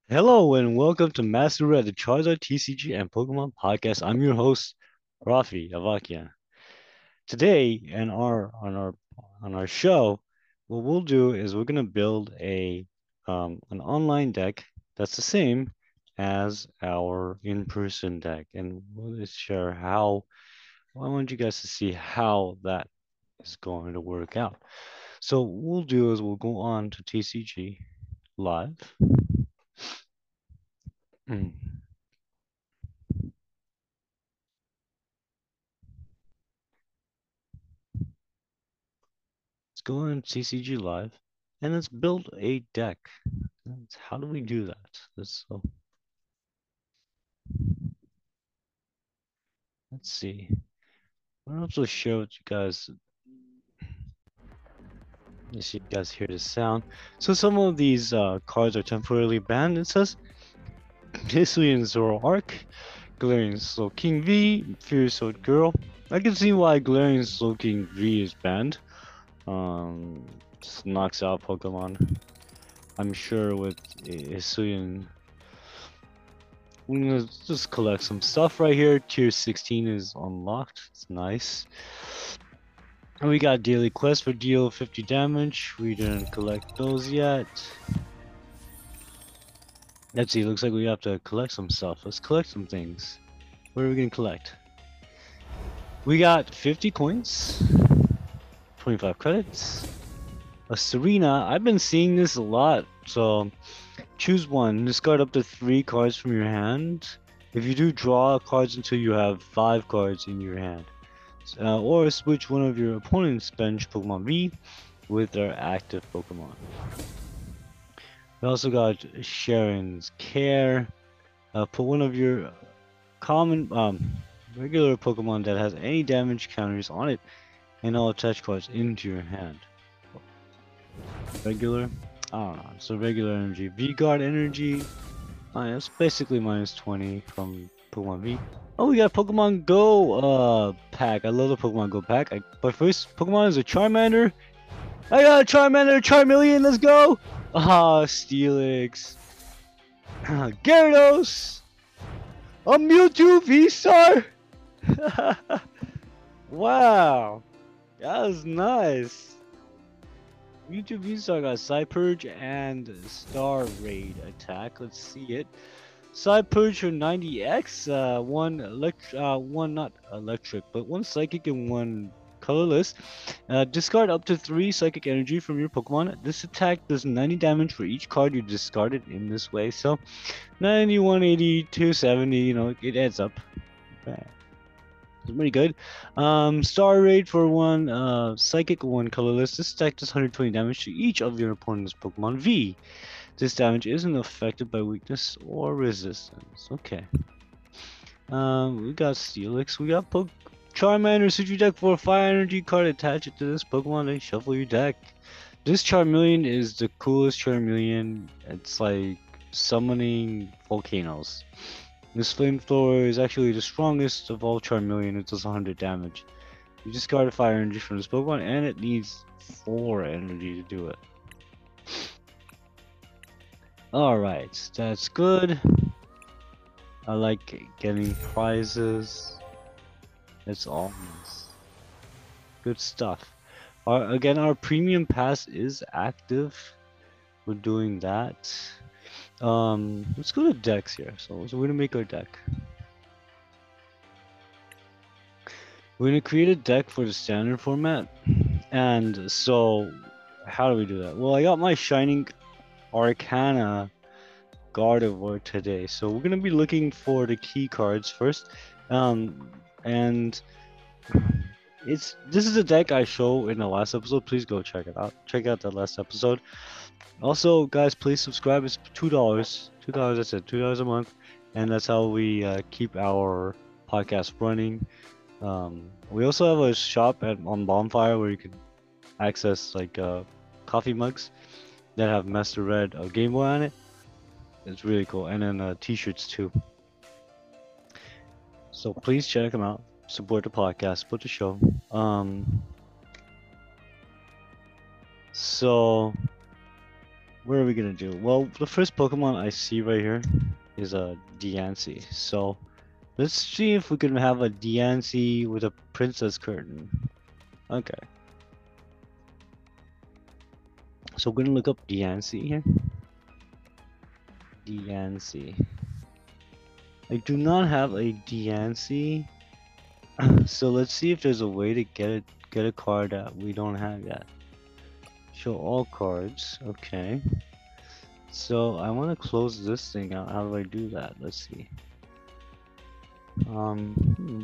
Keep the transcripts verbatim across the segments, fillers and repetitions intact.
Hello and welcome to Master Red, the Charizard T C G and Pokemon podcast. I'm your host, Rafi Avakian. Today, in our on our on our show, what we'll do is we're gonna build a um, an online deck that's the same as our in-person deck, and we'll just share how. Well, I want you guys to see how that is going to work out. So what we'll do is we'll go on to T C G Live. Let's go on C C G Live and let's build a deck. Let's- How do we do that? Let's so let's see. I'll also show it you guys. If you guys hear the sound. So some of these uh, cards are temporarily banned. It says Hisuian Zoroark, Galarian Slowking V, Furious Old Girl. I can see why Galarian Slowking V is banned. Um, just knocks out Pokemon. I'm sure with Hisuian. We're gonna just collect some stuff right here. Tier sixteen is unlocked. It's nice. And we got daily quest for deal fifty damage. We didn't collect those yet. Let's see, looks like we have to collect some stuff. Let's collect some things. What are we gonna collect? We got fifty coins, twenty-five credits, a Serena. I've been seeing this a lot, so choose one. Discard up to three cards from your hand. If you do, draw cards until you have five cards in your hand. Uh, or switch one of your opponent's bench Pokemon V with their active Pokemon. We also got Sharon's Care. Uh, put one of your common, um, regular Pokemon that has any damage counters on it and all attached cards into your hand. Regular? I don't know. So regular energy. V-Guard energy. Uh, it's basically minus twenty from Pokemon V. Oh, we got Pokemon Go uh pack. I love the Pokemon Go pack. I, my first Pokemon is a Charmander. I got a Charmander, Charmeleon. Let's go! Ah, Steelix, Gyarados, a Mewtwo V-Star. Wow, that was nice. Mewtwo V-Star got Psypurge and Star Raid attack. Let's see it. Psypurge for ninety X, uh, one elect, uh, one not electric, but one psychic and one colorless. Uh, discard up to three psychic energy from your Pokemon. This attack does ninety damage for each card you discarded in this way. So, ninety, one eighty, two seventy, you know, it adds up. It's pretty good. Um, Star Raid for one, uh, Psychic, one colorless. This attack does one hundred twenty damage to each of your opponent's Pokemon V. This damage isn't affected by weakness or resistance. Okay. Um, we got Steelix. We got Poke Charmander. Suit your deck for a fire energy card. Attach it to this Pokemon and shuffle your deck. This Charmeleon is the coolest Charmeleon. It's like summoning volcanoes. This Flamethrower is actually the strongest of all Charmeleon. It does one hundred damage. You discard a fire energy from this Pokemon, and it needs four energy to do it. Alright, that's good. I like getting prizes. It's all nice. Good stuff. Our, again, our premium pass is active. We're doing that. Um, let's go to decks here. So, so we're gonna make our deck. We're gonna create a deck for the standard format. And so, how do we do that? Well, I got my Shining Arcana Gardevoir today. So we're gonna be looking for the key cards first. Um, and it's this is a deck I show in the last episode. Please go check it out. Check out the last episode. Also, guys, please subscribe. It's two dollars. Two dollars. That's it. Two dollars a month, and that's how we uh, keep our podcast running. Um, we also have a shop at on Bonfire where you can access like uh, coffee mugs that have Master Red uh, Game Boy on it. It's really cool, and then uh, T-shirts too. So please check them out. Support the podcast, support the show. Um, so what are we gonna do? Well, the first Pokemon I see right here is a Diancie. So let's see if we can have a Diancie with a Princess Curtain. Okay. So we're gonna look up Diancie here. Diancie. I do not have a Diancie. So let's see if there's a way to get it get a card that we don't have yet. Show all cards. Okay. So I want to close this thing out. How do I do that? Let's see. Um. Hmm.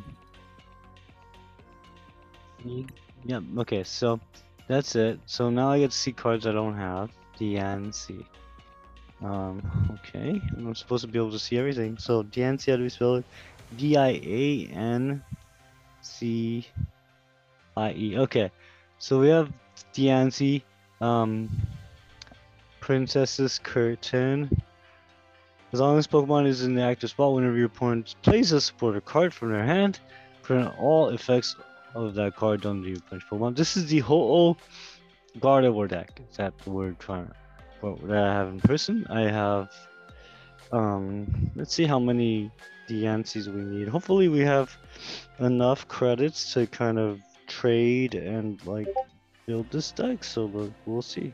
Yep. Okay. So that's it. So now I get to see cards I don't have. Diancie. Um. Okay. I'm supposed to be able to see everything. So Diancie, how do we spell it? D I A N C I E. Okay. So we have Diancie. Um. Princess's Curtain. As long as Pokemon is in the active spot, whenever your opponent plays a supporter card from their hand, prevent all effects of that card on the punch Pokemon. This is the Ho-Oh Gardevoir deck. Is that the word trying to, that I have in person? I have, um, let's see how many Diancies we need. Hopefully we have enough credits to kind of trade and like build this deck, so we'll, we'll see.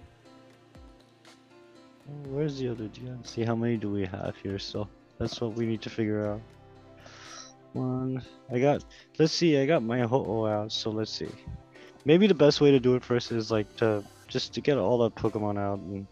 Where's the other Diancie? How many do we have here? So that's what we need to figure out. One. I got. Let's see. I got my Ho-Oh out. So let's see. Maybe the best way to do it first is like to just to get all the Pokemon out and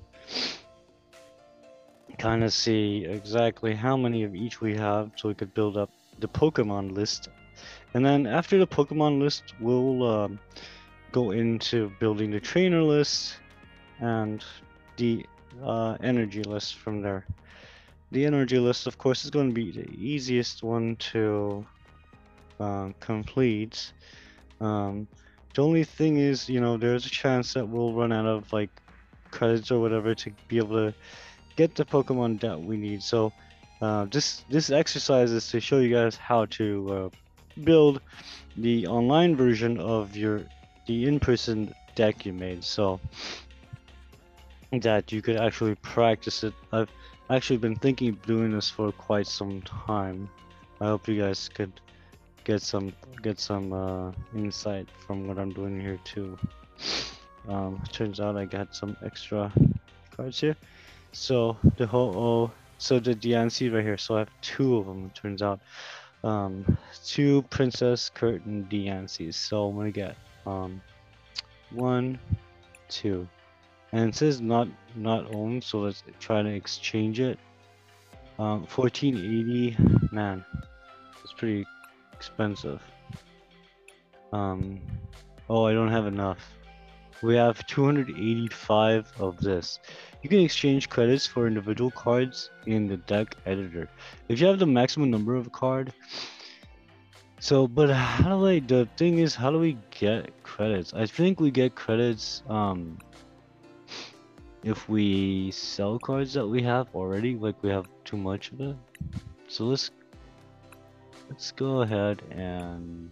kind of see exactly how many of each we have, so we could build up the Pokemon list. And then after the Pokemon list, we'll um, go into building the trainer list and the uh, energy list from there. The energy list, of course, is going to be the easiest one to uh, complete. Um, the only thing is, you know, there's a chance that we'll run out of like credits or whatever to be able to get the Pokemon that we need. So uh, this this exercise is to show you guys how to uh, build the online version of your the in-person deck you made. So that you could actually practice it. I've actually been thinking of doing this for quite some time. I hope you guys could get some get some uh, insight from what I'm doing here too. Um, turns out I got some extra cards here. So the Ho-Oh, so the Diancie right here. So I have two of them. It turns out, um, two Princess Curtain Diancies. So I'm gonna get um, one, two. And it says not not owned, so let's try to exchange it. Um, fourteen eighty, man, it's pretty expensive. Um, oh, I don't have enough. We have two hundred eighty-five of this. You can exchange credits for individual cards in the deck editor. If you have the maximum number of a card. So, but how do I? The thing is, how do we get credits? I think we get credits. Um. If we sell cards that we have already, like we have too much of it. So let's let's go ahead and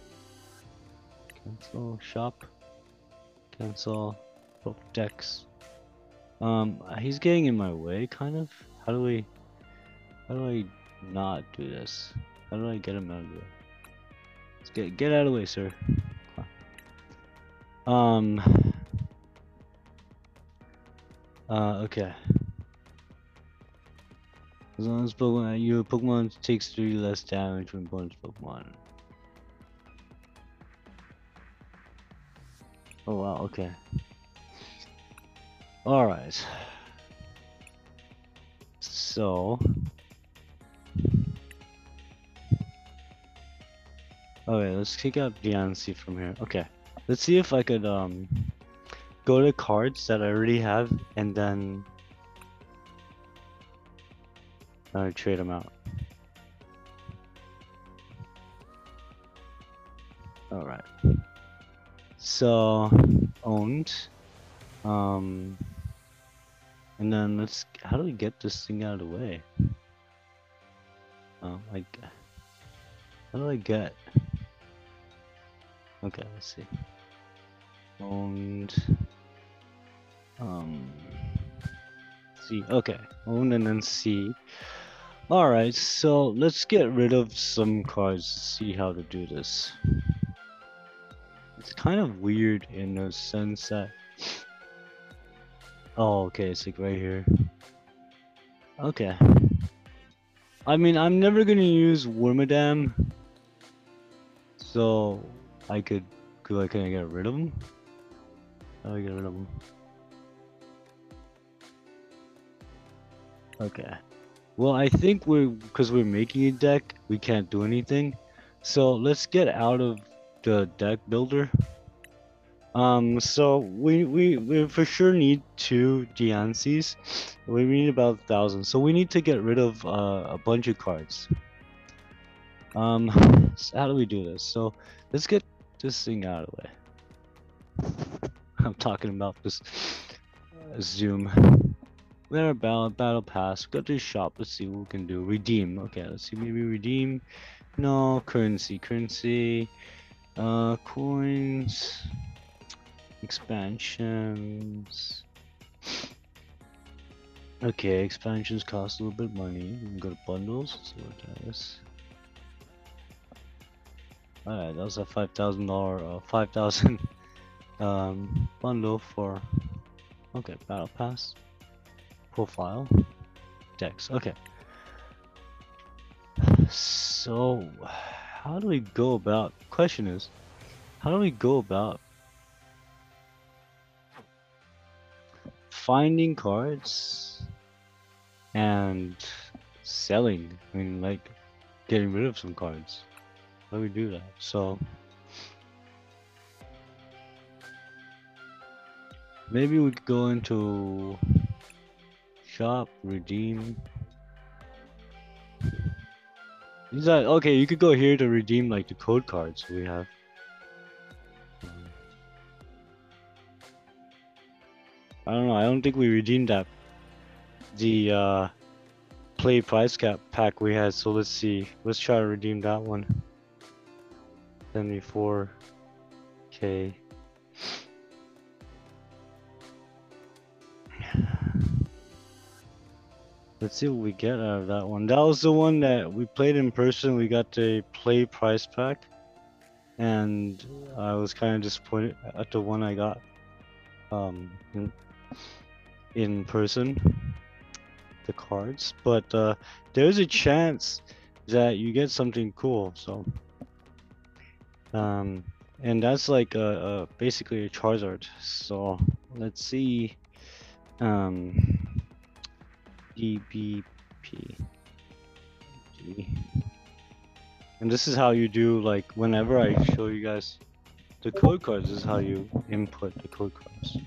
cancel shop, cancel both decks. Um, he's getting in my way, kind of. How do we? How do I not do this? How do I get him out of the way? Let's get get out of the way, sir. Um. Uh, okay. As long as Pokemon, your Pokemon takes three less damage when bonus Pokemon. Oh wow, okay. Alright. So... Okay, let's kick out Diancie from here. Okay. Let's see if I could, um... go to cards that I already have and then uh, trade them out. Alright. So, owned. Um, and then let's, how do we get this thing out of the way? Oh, like, how do I get? Okay, let's see. Owned. Um, C. Okay, own and then C. Alright, so let's get rid of some cards to see how to do this. It's kind of weird in the sense that... Oh, okay, it's like right here. Okay. I mean, I'm never gonna use Wormadam. So, I could... Could I, can I get rid of him? How do I get rid of him? Okay. Well, I think we're... Because we're making a deck, we can't do anything. So, let's get out of the deck builder. Um, so we, we, we for sure need two Diancies. We need about a thousand. So we need to get rid of uh, a bunch of cards. Um, so how do we do this? So let's get this thing out of the way. I'm talking about this uh, Zoom. There, battle, battle pass. Go to the shop. Let's see what we can do. Redeem. Okay, let's see. Maybe redeem. No, currency. Currency. Uh, coins. Expansions. Okay, expansions cost a little bit of money. We can go to bundles. Let's see what that is. Alright, that was a five thousand dollar, uh, five thousand um, bundle for. Okay, battle pass. Profile. Decks. Okay. So, how do we go about? Question is, how do we go about finding cards and selling? I mean, like getting rid of some cards. How do we do that? So maybe we could go into shop, redeem. Is that okay? You could go here to redeem like the code cards we have. I don't know. I don't think we redeemed that. The uh, play price cap pack we had. So let's see. Let's try to redeem that one. seventy-four K. Let's see what we get out of that one. That was the one that we played in person. We got the play price pack. And I was kind of disappointed at the one I got um, in, in person. The cards. But uh, there's a chance that you get something cool. So, um, and that's like a, a basically a Charizard. So let's see. Um, D B P. G. And this is how you do, like, whenever I show you guys the code cards, this is how you input the code cards.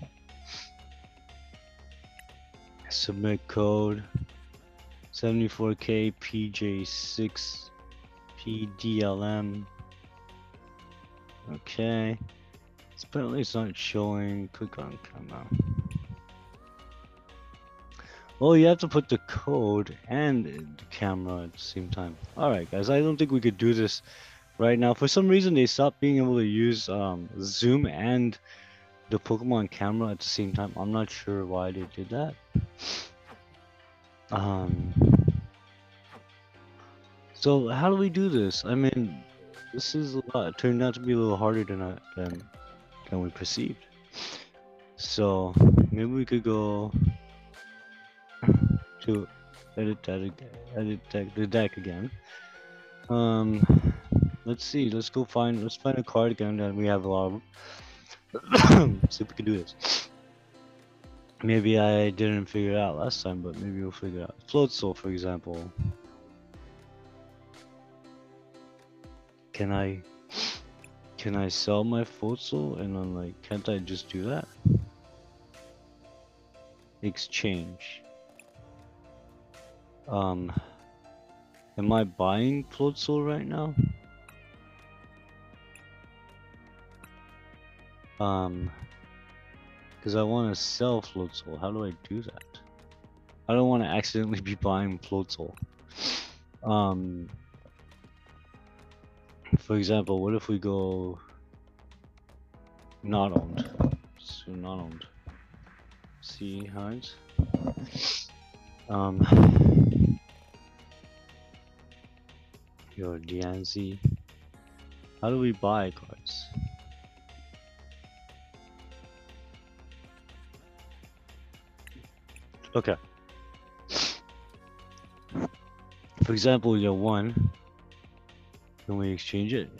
Submit code seventy-four K P J six P D L M. Okay. It's apparently it's not showing. Click on camera. Well, you have to put the code and the camera at the same time. Alright guys, I don't think we could do this right now. For some reason they stopped being able to use um, Zoom and the Pokemon camera at the same time. I'm not sure why they did that. Um, so how do we do this? I mean, this is a lot. It turned out to be a little harder than, I, than, than we perceived. So maybe we could go to edit that, edit deck, the deck again. Um, let's see. Let's go find. Let's find a card again that we have a lot of. See if we can do this. Maybe I didn't figure it out last time, but maybe we'll figure it out. Floatzel, for example. Can I? Can I sell my Floatzel and then like? Can't I just do that? Exchange. Um, am I buying Floatzel right now? Um, because I want to sell Floatzel. How do I do that? I don't want to accidentally be buying Floatzel. Um, for example, what if we go not owned? So not owned. See hides. Um, yo, D N C. How do we buy cards? Okay. For example, your one. Can we exchange it?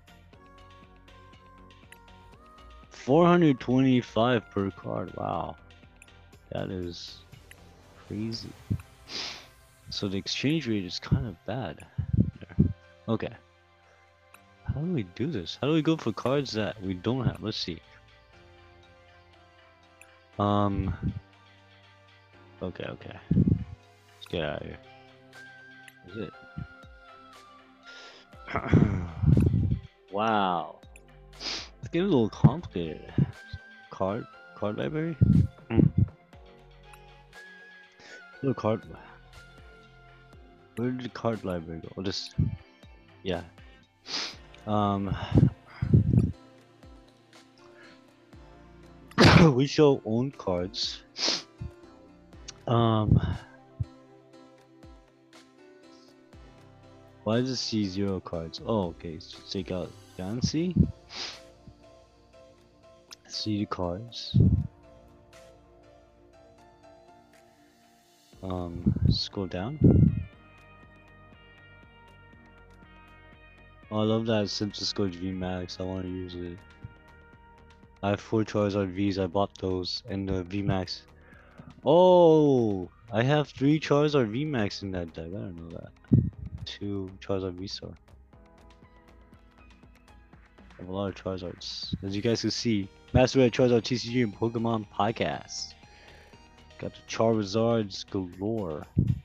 four hundred twenty-five per card. Wow, that is crazy. So the exchange rate is kind of bad. There. Okay. How do we do this? How do we go for cards that we don't have? Let's see. Um. Okay, okay. Let's get out of here. Is it? Wow. It's getting a little complicated. Card, card library. Mm. Little card. Where did the card library go? Oh, this. Yeah. Um. We show own cards. Um. Why does it see zero cards? Oh, okay. So take out Yancy. See the cards. Um, scroll down. Oh, I love that Simpsons Scourge V Max. I want to use it. I have four Charizard Vs. I bought those and the V Max. Oh, I have three Charizard V Max in that deck. I don't know that. Two Charizard V Star. I have a lot of Charizards. As you guys can see, Master Red Charizard T C G and Pokemon Podcast. Got the Charizards galore.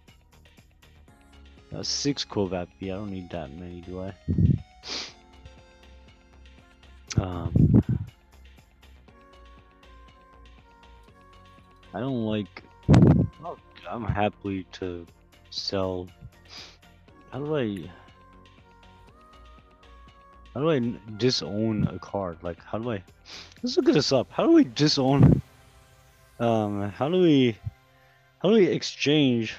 Got six Crobat B. I don't need that many, do I? Um, I don't like. Oh, I'm happy to sell. How do I? How do I disown a card? Like, how do I? Let's look this up. How do we disown? Um, how do we? How do we exchange?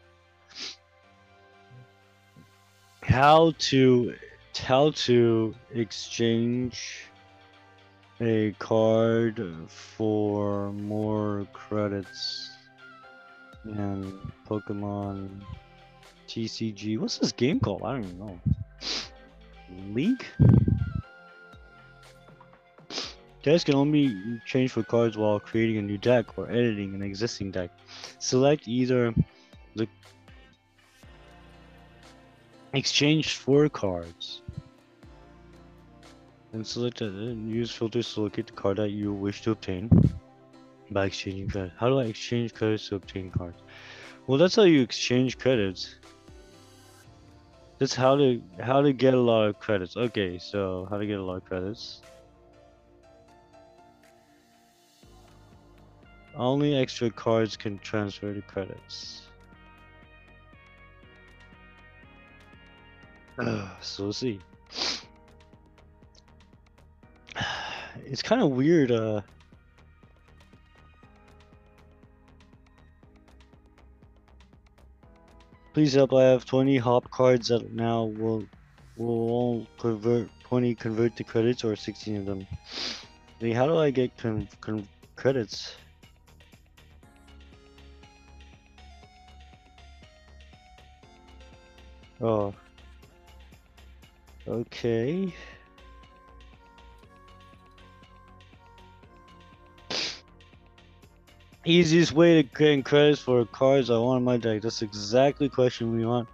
How to? How to exchange a card for more credits and Pokemon T C G. What's this game called? I don't even know. League? Guys can only change for cards while creating a new deck or editing an existing deck. Select either the exchange for cards and select it and use filters to locate the card that you wish to obtain by exchanging credits. How do I exchange credits to obtain cards? Well, that's how you exchange credits. That's how to how to get a lot of credits. Okay, so how to get a lot of credits. Only extra cards can transfer to credits. Uh, so let's see. It's kind of weird. Uh, please help! I have twenty hop cards that now will will all convert twenty convert to credits or sixteen of them. I mean, how do I get con, con credits? Oh. Okay. Easiest way to gain credits for cards I want in my deck. That's exactly the question we want.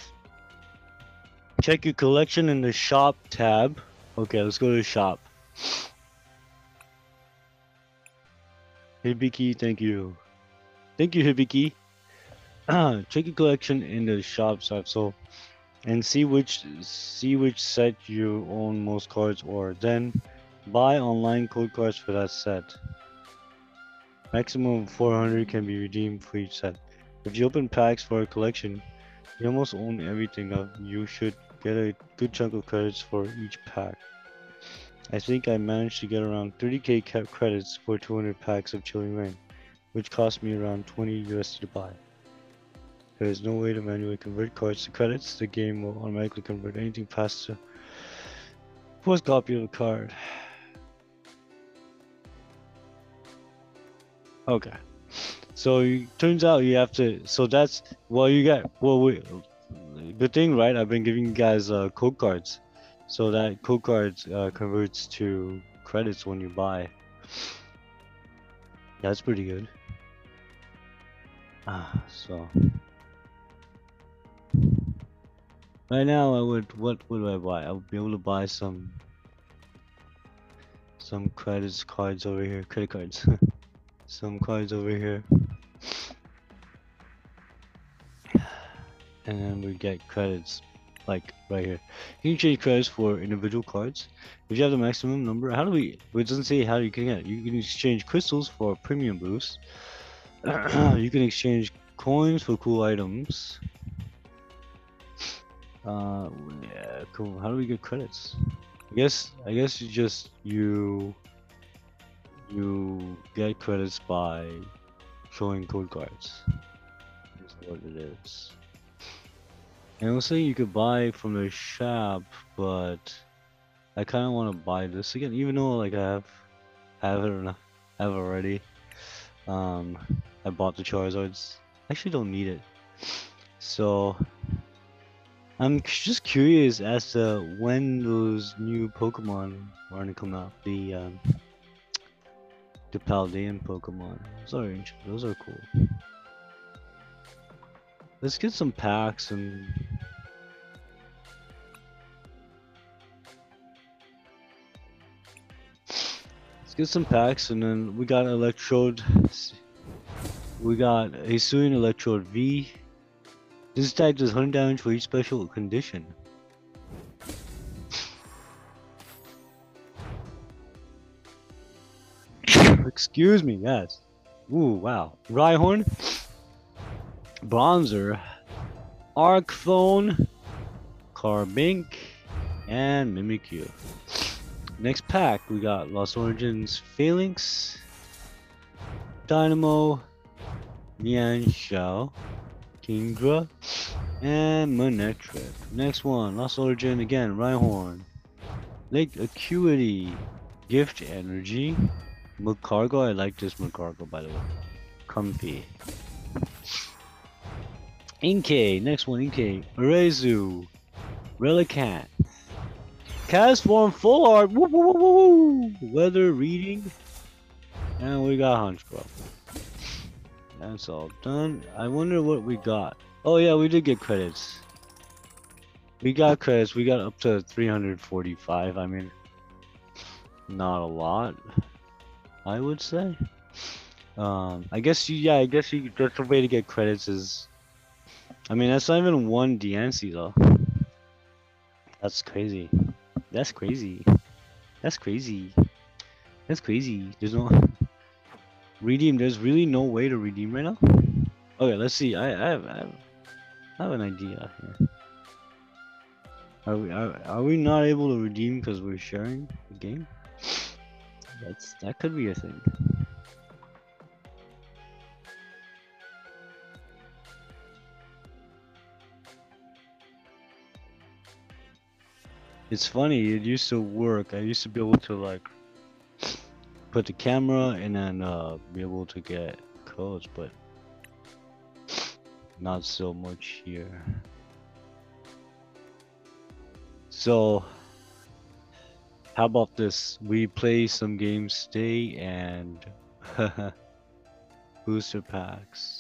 Check your collection in the shop tab. Okay, let's go to the shop. Hibiki, thank you. Thank you, Hibiki. Check your collection in the shop tab. So, and see which see which set you own most cards, or then buy online code cards for that set. Maximum of four hundred can be redeemed for each set. If you open packs for a collection, you almost own everything up. You should get a good chunk of credits for each pack. I think I managed to get around thirty K credits for two hundred packs of Chilling Reign, which cost me around twenty U S D to buy. There is no way to manually convert cards to credits. The game will automatically convert anything past the first copy of the card. Okay. So it turns out you have to. So that's well, you get well. We, good thing, right? I've been giving you guys uh, code cards, so that code cards uh, converts to credits when you buy. That's pretty good. Ah, so right now I would. What would I buy? I would be able to buy some some credits cards over here. Credit cards. Some cards over here. And then we get credits like right here. You can change credits for individual cards. If you have the maximum number, how do we, it doesn't say how you can get it. You can exchange crystals for premium boost. You can exchange coins for cool items. Uh, yeah, cool. How do we get credits? I guess, I guess you just, you, you get credits by showing code cards. Is what it is. And it was saying you could buy from the shop, but I kind of want to buy this again, even though like I have have it or not, have already. Um, I bought the Charizards. I actually don't need it, so I'm just curious as to when those new Pokemon are gonna come out. The um, the Paldean Pokemon. Those are those are cool. Let's get some packs and. Let's get some packs and then we got Electrode. We got Hisuian Electrode V. This type does one hundred damage for each special condition. Excuse me, yes. Ooh, wow. Rhyhorn. Bronzer, Arcphone, Carbink, and Mimikyu. Next pack, we got Lost Origins Phalanx, Dynamo, Mienshao, Kingdra, and Manectric. Next one, Lost Origin again, Rhyhorn, Lake Acuity, Gift Energy, Magcargo. I like this Magcargo by the way. Comfy. Inkay, next one, Inkay, Urezu, Relicanth, Castform Full Art, woo woo woo woo woo, Weather Reading, and we got Honchcroft. That's all done. I wonder what we got. Oh yeah, we did get credits. We got credits, we got up to three hundred forty-five, I mean, not a lot, I would say. Um, I guess you, yeah, I guess you, that's the way to get credits is, I mean, that's not even one D N C though. That's crazy. That's crazy. That's crazy. That's crazy. There's no redeem. There's really no way to redeem right now. Okay, let's see. I I have I have, I have an idea here. Are we are, are we not able to redeem because we're sharing the game? That's that could be a thing. It's funny, it used to work. I used to be able to like put the camera and then uh, be able to get codes, but not so much here. So how about this? We play some games today and booster packs.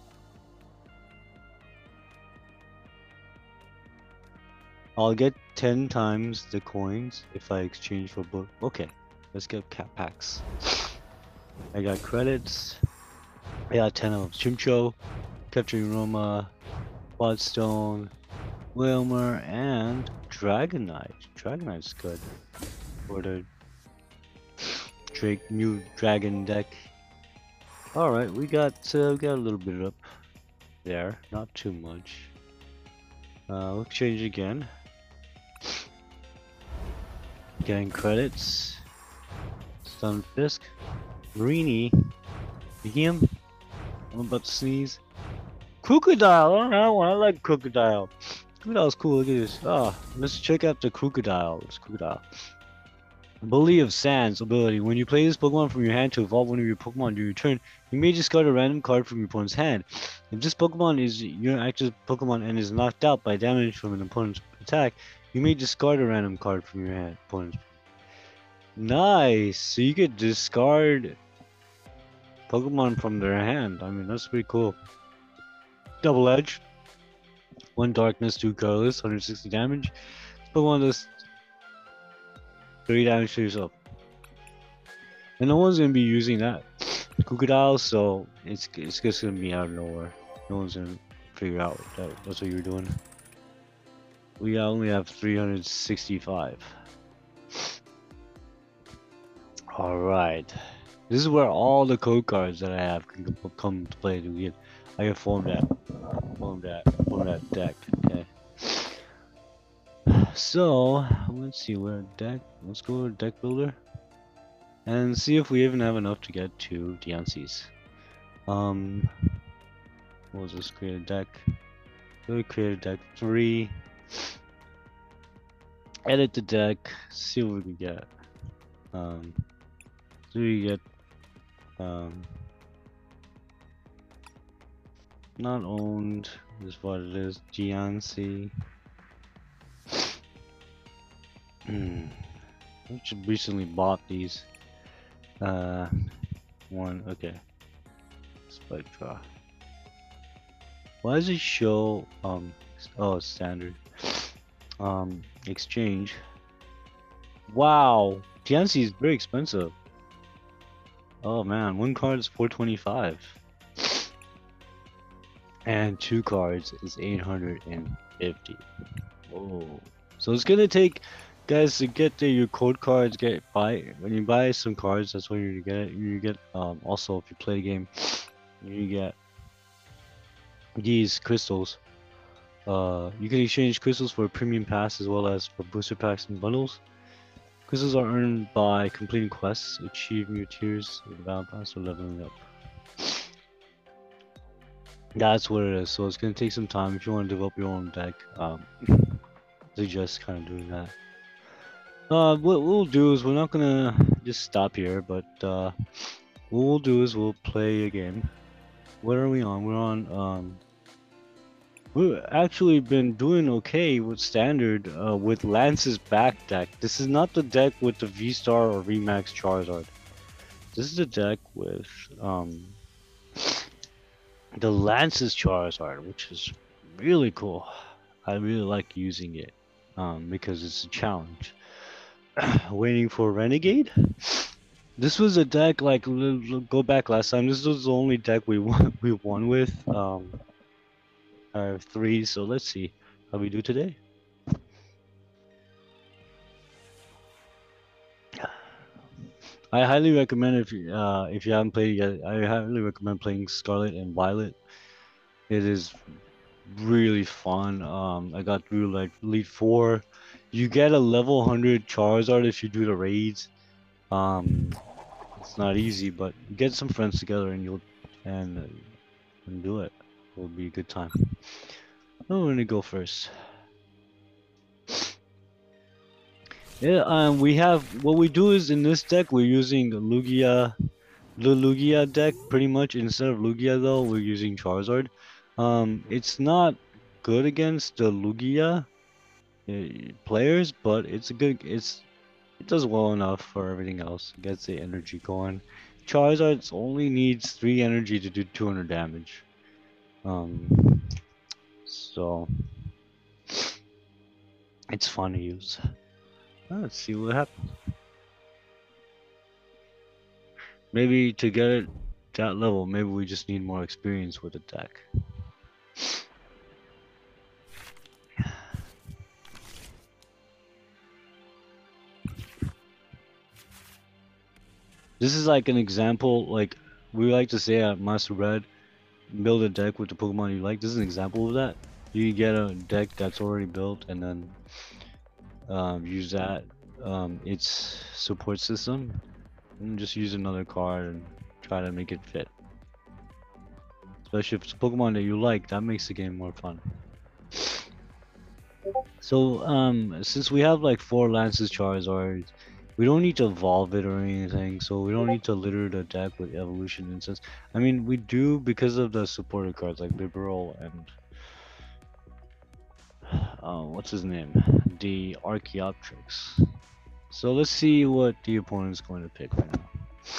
I'll get ten times the coins if I exchange for both. Okay, let's get cat packs. I got credits. I got ten of Chimcho, Capturing Roma, Bloodstone, Wilmer, and Dragonite. Dragonite's good for the Drake new Dragon deck. All right, we got uh, we got a little bit up there, not too much. Uh, we'll change again. Getting credits. Stunfisk. Rini. Medium. I'm about to sneeze. Crocodile. I don't know. I like crocodile. Crocodile's cool. Look at this. Ah, let's check out the crocodile. This crocodile. Bully of Sands ability. When you play this Pokemon from your hand to evolve one of your Pokemon during your turn, you may discard a random card from your opponent's hand. If this Pokemon is your active Pokemon and is knocked out by damage from an opponent's attack, you may discard a random card from your hand. Opponent's. Nice. So you could discard Pokemon from their hand. I mean, that's pretty cool. Double Edge. One Darkness, two Colorless, one hundred sixty damage. Pokemon does three damage to yourself. And no one's gonna be using that Crocodile, so it's it's just gonna be out of nowhere. No one's gonna figure out that that's what you're doing. We only have three hundred sixty-five. Alright. This is where all the code cards that I have can come to play to get I can form that. Form that form that deck. Okay. So let's see where deck let's go to deck builder. And see if we even have enough to get to Diancies. Um, what was this? Create a deck. Go to create a deck three. Edit the deck. See what we can get. Um, so we get um not owned is what it is. Diancie. Hmm. I just recently bought these. Uh, one, okay. Spike draw. Why does it show, um, oh, standard. Um, exchange. Wow, Diancie is very expensive. Oh man, one card is four twenty-five. And two cards is eight hundred fifty. Oh, so it's gonna take, guys, to get the, your code cards. Get buy when you buy some cards. That's when you get it. You get um also if you play the game, you get these crystals. Uh, you can exchange crystals for a premium pass as well as for booster packs and bundles. Crystals are earned by completing quests, achieving your tiers with the battle pass, or leveling up. That's what it is. So it's gonna take some time if you want to develop your own deck. Um, suggest kind of doing that. Uh, what we'll do is we're not gonna just stop here, but uh, what we'll do is we'll play a game. What are we on? We're on. Um, we've actually been doing okay with standard uh, with Lance's back deck. This is not the deck with the V-Star or V-Max Charizard. This is the deck with um, the Lance's Charizard, which is really cool. I really like using it um, because it's a challenge. Waiting for Renegade. This was a deck like go back last time. This was the only deck we won we won with. Um, I have three, so let's see how we do today. I highly recommend if you uh, if you haven't played yet. I highly recommend playing Scarlet and Violet. It is really fun. Um, I got through like Elite Four. You get a level one hundred Charizard if you do the raids. Um, it's not easy, but get some friends together and you'll and uh, and do it. It'll be a good time. I'm gonna go first. Yeah, um, we have what we do is in this deck we're using Lugia, the Lugia deck pretty much. Instead of Lugia though, we're using Charizard. Um, it's not good against the Lugia uh, players, but it's a good. It's it does well enough for everything else. It gets the energy going. Charizard only needs three energy to do two hundred damage. Um, so it's fun to use. Let's see what happens. Maybe to get it that level, maybe we just need more experience with the deck. This is like an example, like we like to say at Master Red, build a deck with the Pokemon you like. This is an example of that. You get a deck that's already built and then um, use that, um, its support system, and just use another card and try to make it fit. especially if it's a Pokemon that you like. That makes the game more fun. So, um, since we have like four Lance's Charizard, we don't need to evolve it or anything. So we don't need to litter the deck with evolution instance. I mean, we do because of the supporter cards like Bibarel and uh, what's his name, the Archaeopteryx. So let's see what the opponent's going to pick right now.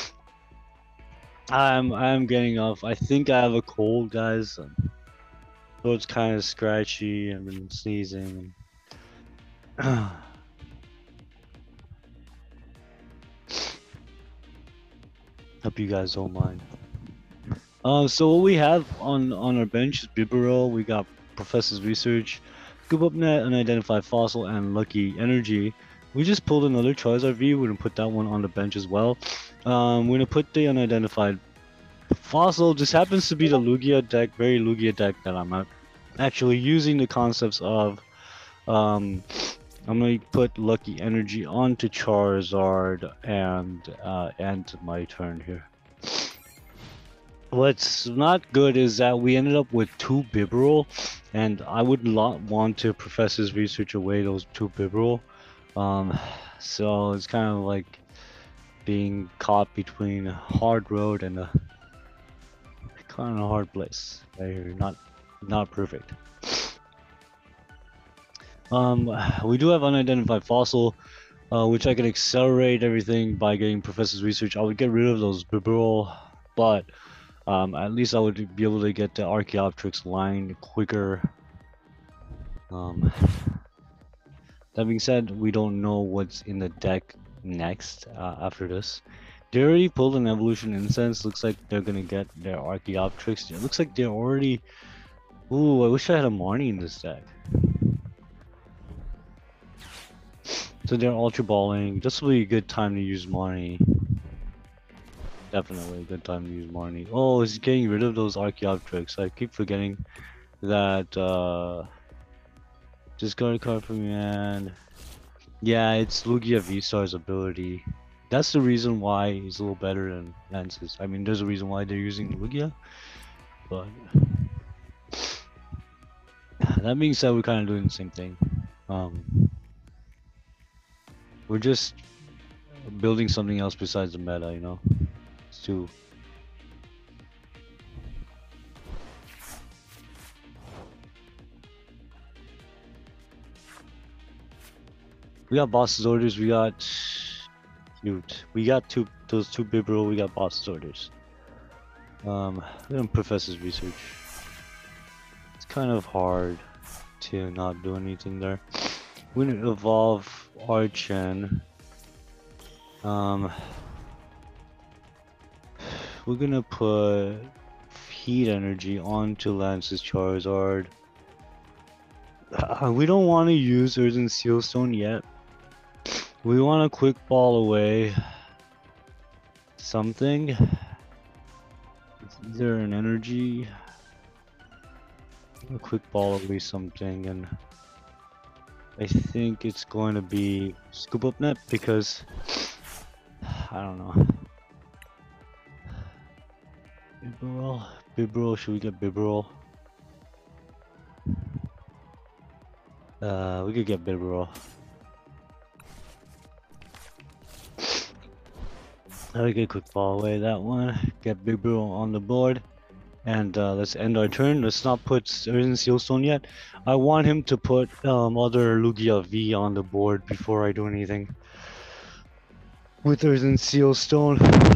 I'm I'm getting off. I think I have a cold, guys. So it's kind of scratchy. I've been sneezing. Hope you guys don't mind. Um, so what we have on on our bench is Bibarel. We got Professor's Research, Scoop Up Net, Unidentified Fossil, and Lucky Energy. We just pulled another Charizard V. We're gonna put that one on the bench as well. Um, we're gonna put the Unidentified Fossil. This happens to be the Lugia deck, very Lugia deck that I'm at. Actually using the concepts of um. I'm gonna put Lucky Energy onto Charizard and uh, end my turn here. What's not good is that we ended up with two Bibarel, and I would not want to Professor's Research away those two Bibarel. Um, so it's kind of like being caught between a hard road and a kind of hard place right here. Not, not perfect. Um, we do have Unidentified Fossil, uh, which I can accelerate everything by getting Professor's Research. I would get rid of those Bibarel, but um, at least I would be able to get the Archaeopteryx line quicker. Um, that being said, we don't know what's in the deck next uh, after this. They already pulled an Evolution Incense. Looks like they're gonna get their Archaeopteryx. It looks like they're already... Ooh, I wish I had a Marnie in this deck. So they're Ultra Balling. This will be a good time to use Marnie. Definitely a good time to use Marnie. Oh, it's getting rid of those Archaeopteryx. I keep forgetting that. Uh, discard a card from your hand. Yeah, it's Lugia V-Star's ability. That's the reason why he's a little better than Lance's. I mean, there's a reason why they're using Lugia. But that being said, we're kind of doing the same thing. Um, We're just building something else besides the meta, you know? It's too... We got boss's orders, we got... Cute. We got two, those two Bibarel, we got boss's orders. Um, we're gonna Professor's Research. It's kind of hard to not do anything there. We're gonna evolve Archen. Um, we're gonna put Heat Energy onto Lance's Charizard. Uh, we don't want to use Earthen Sealstone yet. We want to quick ball away something. Is there an energy? A quick ball away something, and I think it's going to be Scoop Up Net because I don't know. Bibarel, Bibarel, should we get Bibarel? Uh, we could get Bibarel. I get quick ball away that one. Get Bibarel on the board. And uh, let's end our turn. Let's not put Earthen Sealstone yet. I want him to put um, other Lugia V on the board before I do anything with Earthen Sealstone.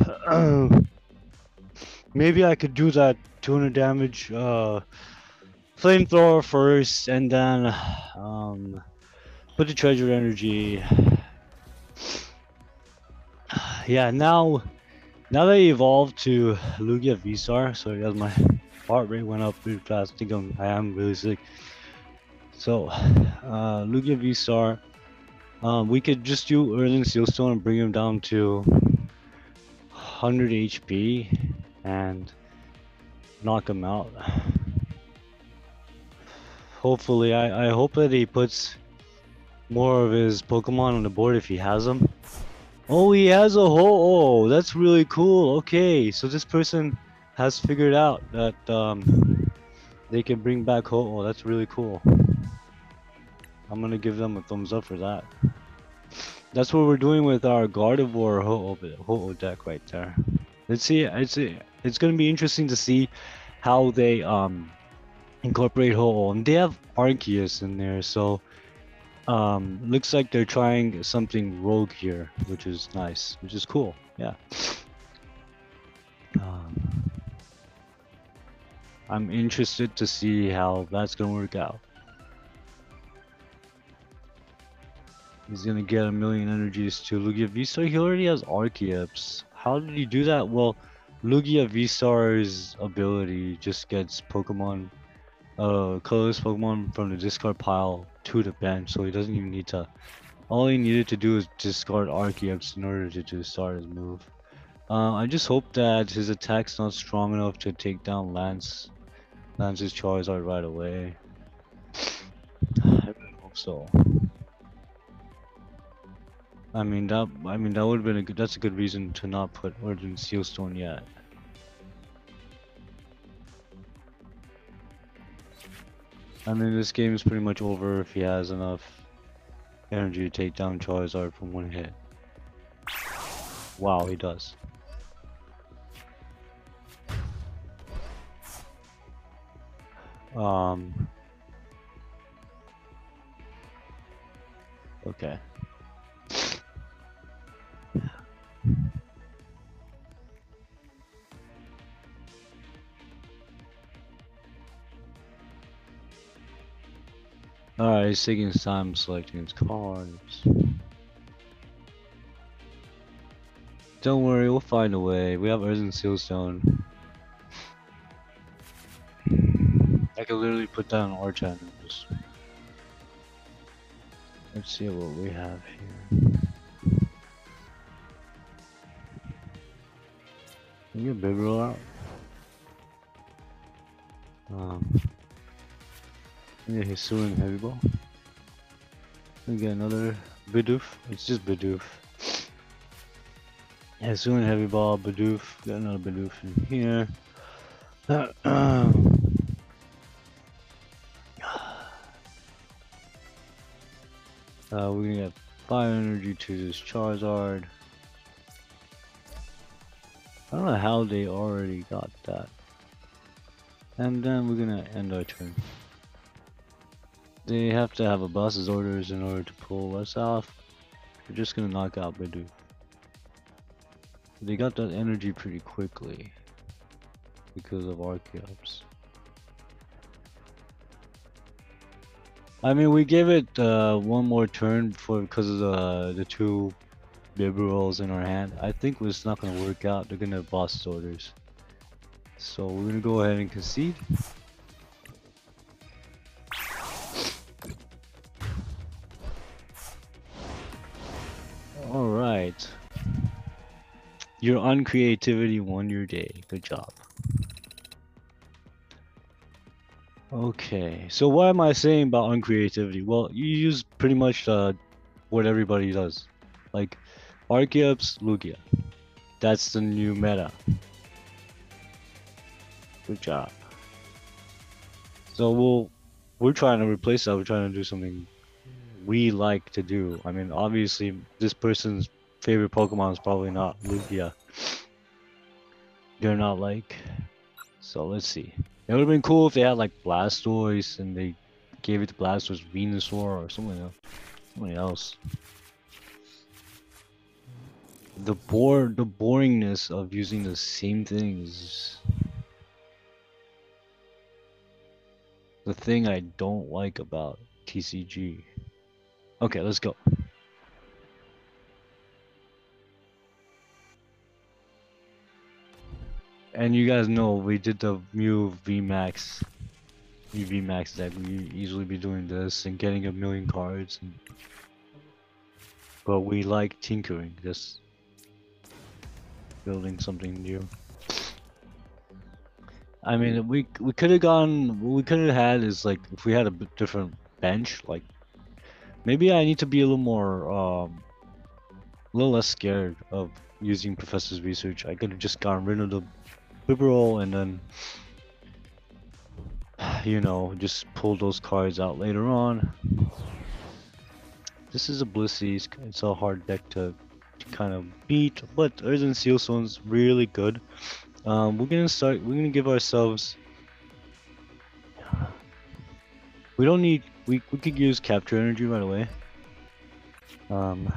Maybe I could do that two hundred damage uh, flamethrower first, and then um, put the treasure energy. Yeah, now. Now that I evolved to Lugia V-Star, sorry guys, my heart rate went up really fast. I think I'm, I am really sick. So, uh, Lugia V-Star, um, we could just do Earthen Sealstone and bring him down to one hundred H P and knock him out. Hopefully, I, I hope that he puts more of his Pokemon on the board if he has them. Oh, he has a whole. Oh, that's really cool. Okay, so this person has figured out that um, they can bring back Ho-Oh. That's really cool. I'm gonna give them a thumbs up for that. That's what we're doing with our Gardevoir Ho-Oh Ho-Oh deck right there. Let's see. It's it's gonna be interesting to see how they um incorporate Ho-Oh. And they have Arceus in there, so um looks like they're trying something rogue here, which is nice, which is cool. Yeah. Um, I'm interested to see how that's gonna work out. He's gonna get a million energies to Lugia V-Star. He already has Archeops. How did he do that? Well, Lugia V-Star's ability just gets Pokemon, uh, colorless Pokemon from the discard pile to the bench, so he doesn't even need to. All he needed to do is discard Archeops in order to, to start his move. Uh, I just hope that his attack's not strong enough to take down Lance, Lance's Charizard right away. I really hope so. I mean that. I mean that would have been a good. That's a good reason to not put Origin Sealstone yet. I mean this game is pretty much over if he has enough energy to take down Charizard from one hit. Wow, he does. Um. Okay. Alright, he's taking his time selecting his cards. Don't worry, we'll find a way. We have Urban Sealstone. I could literally put that on Archon and just... Let's see what we have here. Can you get Big Roll out? Um... Yeah, he's suing Heavy Ball. We get another Bidoof. It's just Bidoof. Yeah, suing Heavy Ball, Bidoof. Got another Bidoof in here. uh, we're gonna get Fire Energy to this Charizard. I don't know how they already got that. And then we're gonna end our turn. They have to have a boss's orders in order to pull us off. We're just gonna knock out Bidoof. They got that energy pretty quickly because of Archeops. I mean, we gave it uh, one more turn for because of the the two Bibarels in our hand. I think it's not gonna work out. They're gonna have boss's orders, so we're gonna go ahead and concede. Alright. Your uncreativity won your day. Good job. Okay, so what am I saying about uncreativity? Well, you use pretty much uh, what everybody does. Like, Archeops, Lugia. That's the new meta. Good job. So we'll, we're trying to replace that. We're trying to do something we like to do. I mean, obviously, this person's favorite Pokemon is probably not Lugia. They're not like. So let's see. It would have been cool if they had like Blastoise and they gave it to Blastoise Venusaur or something else. Something else. The bore, the boringness of using the same things. The thing I don't like about T C G. Okay, let's go. And you guys know we did the Mew V Max. V Max deck. We easily be doing this and getting a million cards. And... But we like tinkering, just building something new. I mean, we we could have gone. What we could have had is like if we had a bit different bench. Like maybe I need to be a little more, um, a little less scared of using Professor's Research. I could have just gotten rid of the Liberal, and then you know just pull those cards out later on. This is a Blissey. It's a hard deck to, to kind of beat, but Earthen Sealstone's really good. Um, we're gonna start. We're gonna give ourselves. We don't need. We we could use capture energy right away. Um,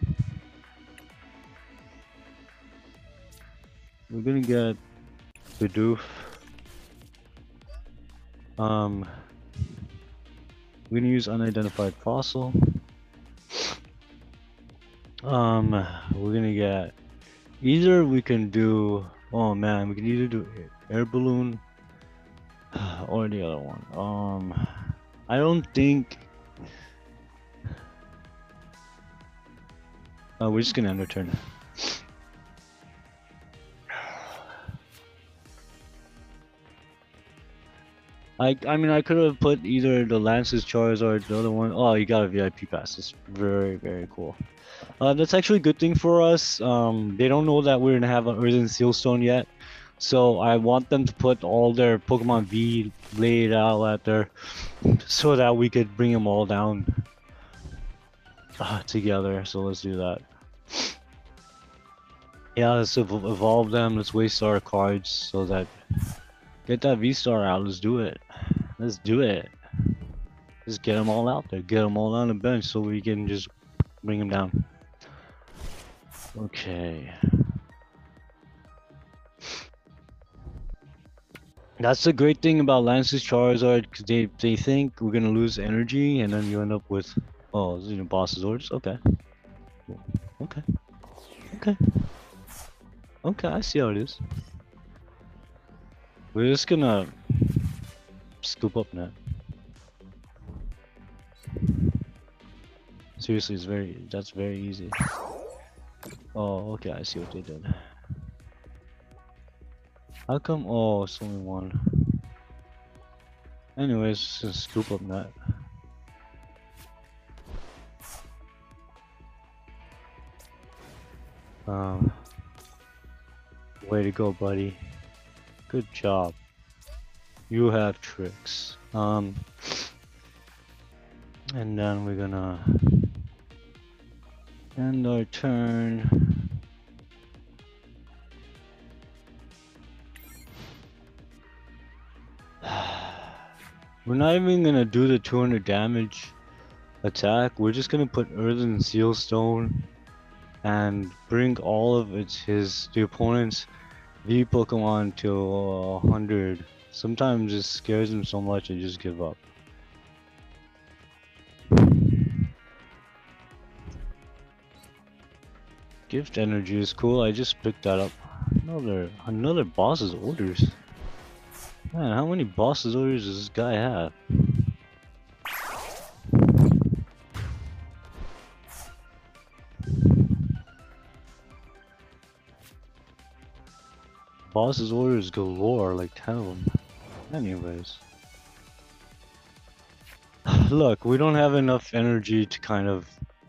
we're gonna get Bidoof. Um, we're gonna use unidentified fossil. Um, we're gonna get either we can do. Oh man, we can either do air balloon or the other one. Um, I don't think. Uh, we're just gonna end our turn. I I mean I could have put either the Lance's Charizard or the other one. Oh, you got a V I P pass. It's very very cool. Uh, that's actually a good thing for us. Um, they don't know that we're gonna have an Earthen Sealstone yet, so I want them to put all their Pokemon V laid out at there, so that we could bring them all down uh, together. So let's do that. Yeah, let's ev evolve them. Let's waste our cards so that get that V-Star out. Let's do it. Let's do it. Just get them all out there. Get them all on the bench so we can just bring them down. Okay. That's the great thing about Lance's Charizard, because they, they think we're gonna lose energy, and then you end up with, oh, you know, boss's orders. Okay. Okay. Okay. Okay, I see how it is. We're just gonna scoop up net. Seriously, it's very, that's very easy. Oh, okay, I see what they did. How come? Oh, it's only one. Anyways, just scoop up net. Um, way to go, buddy. Good job. You have tricks. Um, and then we're gonna end our turn. We're not even gonna do the two hundred damage attack. We're just gonna put Earthen Sealstone and bring all of its his the opponent's V Pokemon to uh, one hundred. Sometimes it scares him so much I just give up. Gift energy is cool. I just picked that up. Another another boss's orders. Man, how many boss's orders does this guy have? Boss's orders galore, like ten of them. Anyways. Look, we don't have enough energy to kind of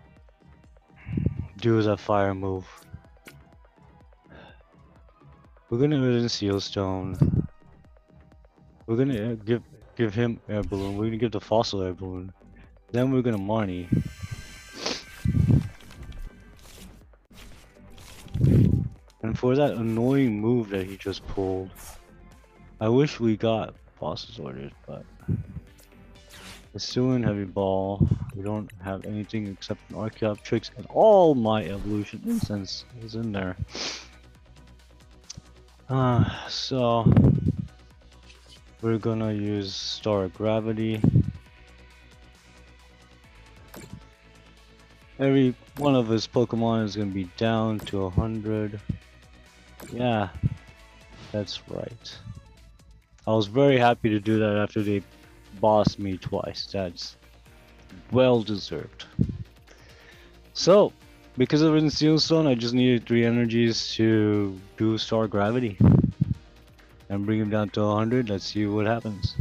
do that fire move. We're gonna Earthen Sealstone. We're gonna give give him air balloon. We're gonna give the fossil air balloon. Then we're gonna Marnie. And for that annoying move that he just pulled, I wish we got boss's orders, but it's still in heavy ball. We don't have anything except an Archeopteryx, and all my evolution incense is in there. Uh, so we're gonna use Star Gravity. Every one of his Pokemon is gonna be down to a hundred. Yeah, that's right. I was very happy to do that after they bossed me twice. That's well deserved. So, because of Earthen Sealstone, I just needed three energies to do Star Gravity and bring him down to one hundred. Let's see what happens.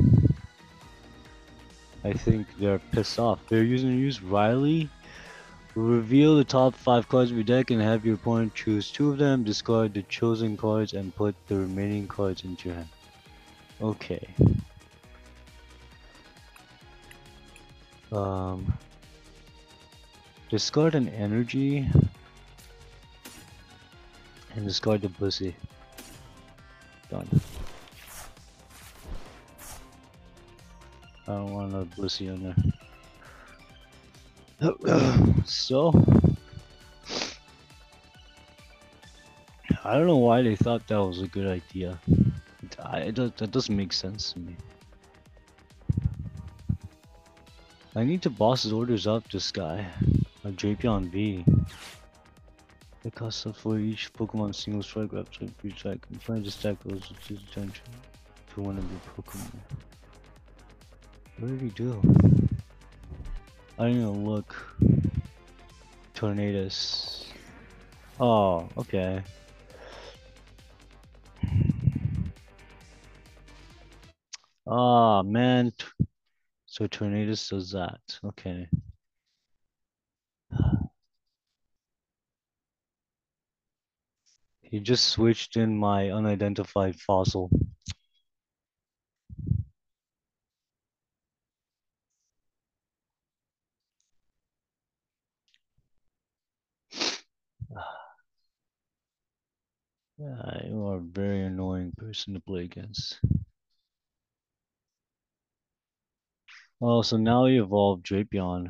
I think they're pissed off. They're using use Riley. Reveal the top five cards of your deck and have your opponent choose two of them. Discard the chosen cards and put the remaining cards into your hand. Okay. Um, discard an energy and discard the pussy. Done. I don't want a pussy on there. So, I don't know why they thought that was a good idea. I, it does, that doesn't make sense to me. I need to boss his orders up this guy. A Drapion V. The cost of for each Pokemon single strike up to each strike. I'm trying to stack those to attention to one of your Pokemon. What did he do? I didn't even look. Tornadus. Oh, okay. Ah, oh, man. So Tornadus does that. Okay. He just switched in my unidentified fossil. Yeah, you are a very annoying person to play against. Oh, so now you evolved Drapion.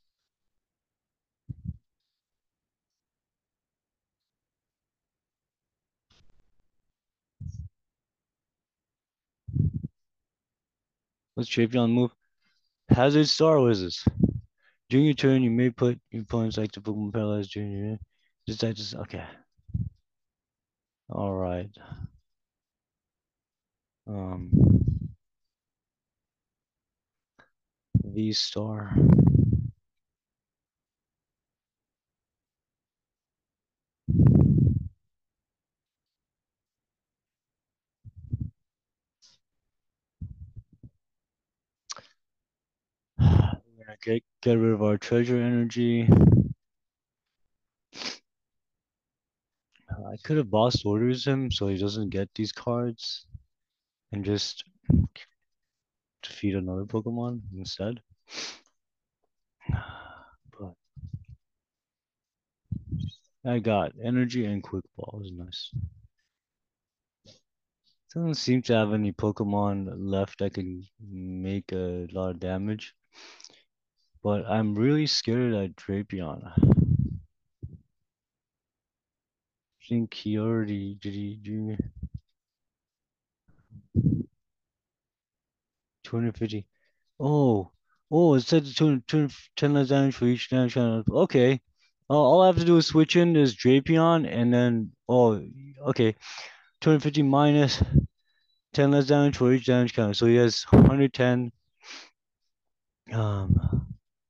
What's Drapion move? Hazard Star, what is this? During your turn, you may put your opponent's active Pokemon paralyzed during your turn. Just that just okay. Alright. Um V Star. We're gonna get, get rid of our treasure energy. I could have boss orders him so he doesn't get these cards and just defeat another Pokemon instead. But I got energy and quick ball. It was nice. Doesn't seem to have any Pokemon left that can make a lot of damage. But I'm really scared of that Drapion. I think he already did he do two hundred fifty. Oh, oh, it said two, two, ten less damage for each damage channel. Okay. Uh, all I have to do is switch in this Drapion and then, oh, okay. two hundred fifty minus ten less damage for each damage count. So he has one hundred ten. Um,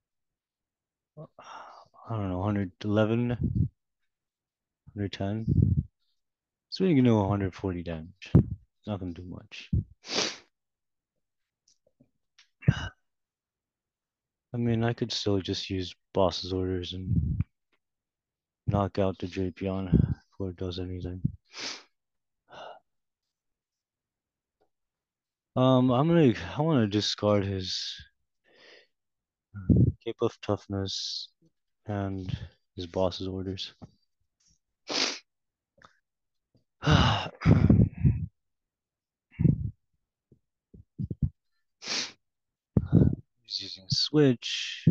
I don't know, one hundred eleven, one hundred ten. So we can do one hundred forty damage. It's not gonna do much. I mean, I could still just use boss's orders and knock out the Drapion before it does anything. Um, I'm gonna, I want to discard his Cape of Toughness and his boss's orders. He's using Switch.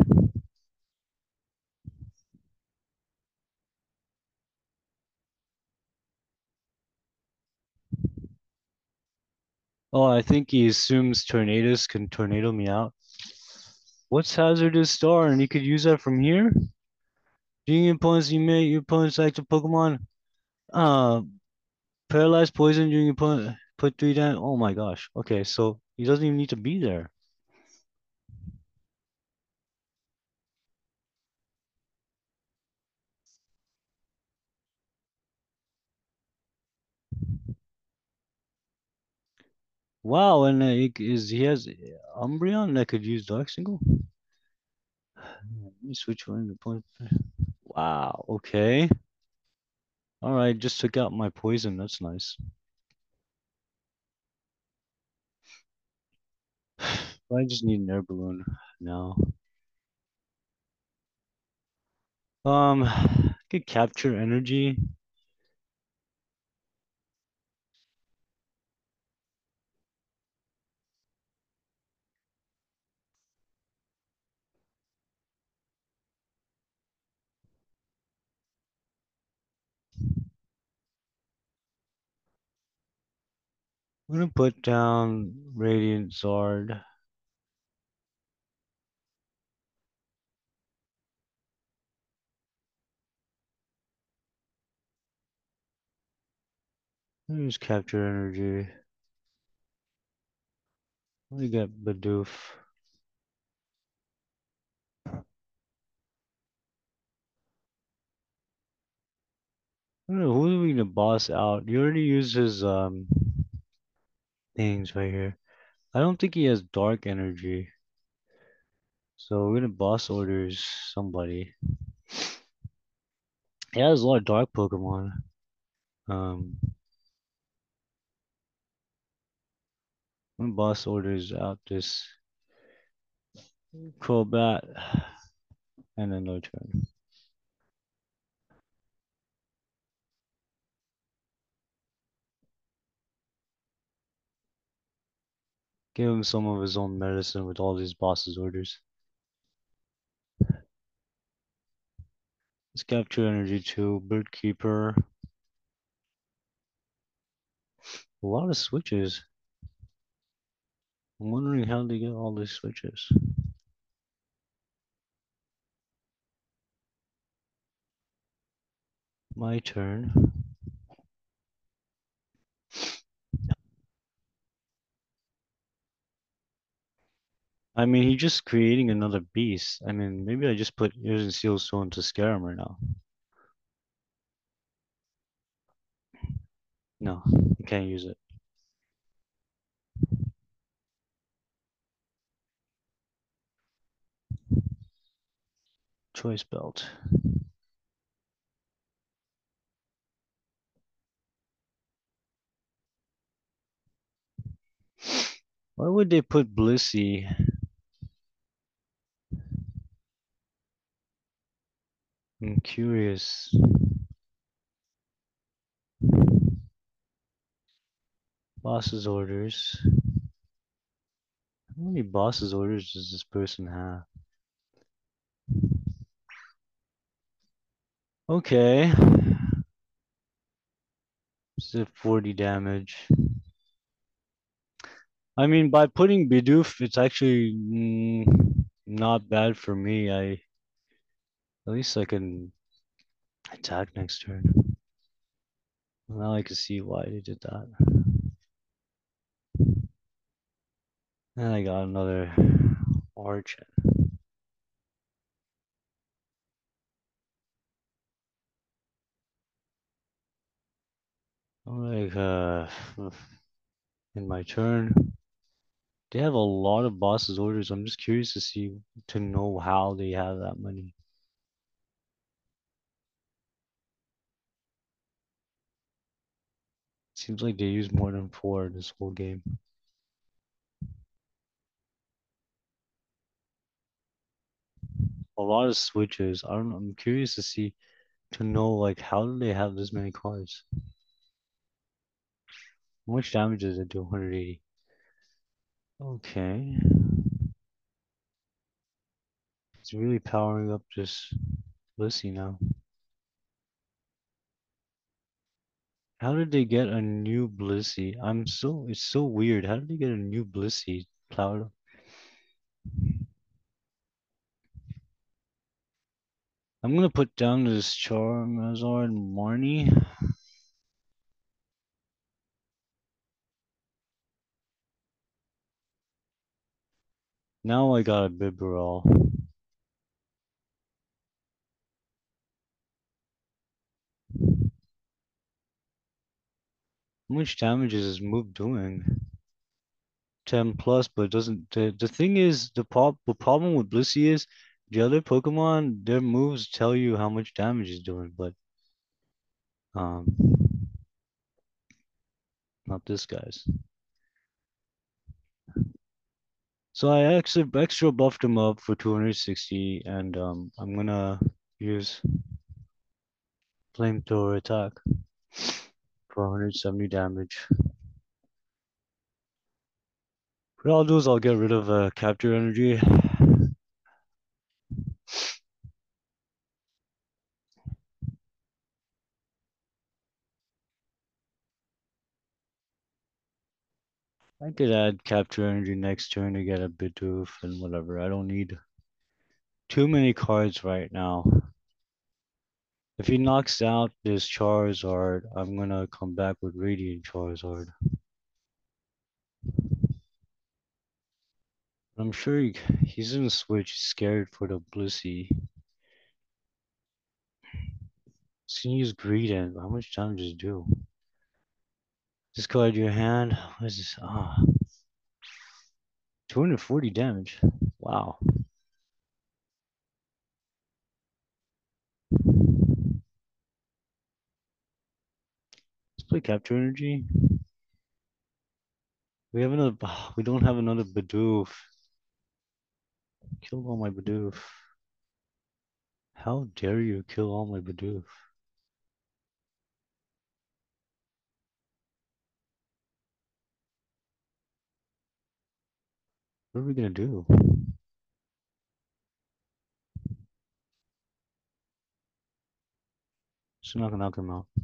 Oh, I think he assumes Tornadus can tornado me out. What's Hazardous Star? And he could use that from here? During your opponent's you may your opponent's active Pokemon. Uh paralyzed poison during your opponent put three down. Oh my gosh. Okay, so he doesn't even need to be there. Wow, and uh, he, is he has Umbreon that could use Dark Single? Let me switch one to point. Wow, okay. All right, just took out my poison. That's nice. I just need an air balloon now. Um, I could capture energy. I'm gonna put down Radiant Zard. Let me just capture energy. Let me get Bidoof. I don't know who are we gonna boss out. You already used his um things right here. I don't think he has dark energy. So we're gonna boss orders somebody. He has a lot of dark Pokemon. Um I'm gonna boss orders out this Crobat and then no turn. Give him some of his own medicine with all these bosses orders. Let's capture energy too. Bird Keeper. A lot of switches. I'm wondering how they get all these switches. My turn. I mean, he's just creating another beast. I mean, maybe I just put Ears and Seal Stone to scare him right now. No, you can't use it. Choice Belt. Why would they put Blissey? I'm curious. Boss's orders. How many boss's orders does this person have? Okay. Is it forty damage? I mean, by putting Bidoof, it's actually mm, not bad for me. I At least I can attack next turn. Now I can see why they did that. And I got another arch. Like uh in my turn. They have a lot of bosses orders. I'm just curious to see to know how they have that many. Seems like they use more than four this whole game. A lot of switches. I don't know. I'm curious to see to know like how do they have this many cards? How much damage does it do? one hundred eighty. Okay. It's really powering up this Lissy now. How did they get a new Blissey? I'm so it's so weird. How did they get a new Blissey? Cloud. I'm gonna put down this Charizard Marnie. Now I got a Bibarel. How much damage is this move doing? ten plus, but it doesn't. The, the thing is, the, prob- the problem with Blissey is The other Pokemon, their moves tell you how much damage it's doing, but um, not this guy's. So I extra extra buffed him up for two hundred sixty, and um, I'm gonna use flamethrower attack for one hundred seventy damage. What I'll do is I'll get rid of uh, capture energy. I could add capture energy next turn to get a Bidoof and whatever. I don't need too many cards right now. If he knocks out this Charizard, I'm gonna come back with Radiant Charizard. I'm sure he, he's gonna switch, scared for the Blissey. He's gonna use Greedent. How much damage does it do? Discard your hand. What is this? Ah, two hundred forty damage. Wow. Let's play Capture Energy. We have another. We don't have another Bidoof. Kill all my Bidoof. How dare you kill all my Bidoof? What are we gonna do? Just not gonna knock him out.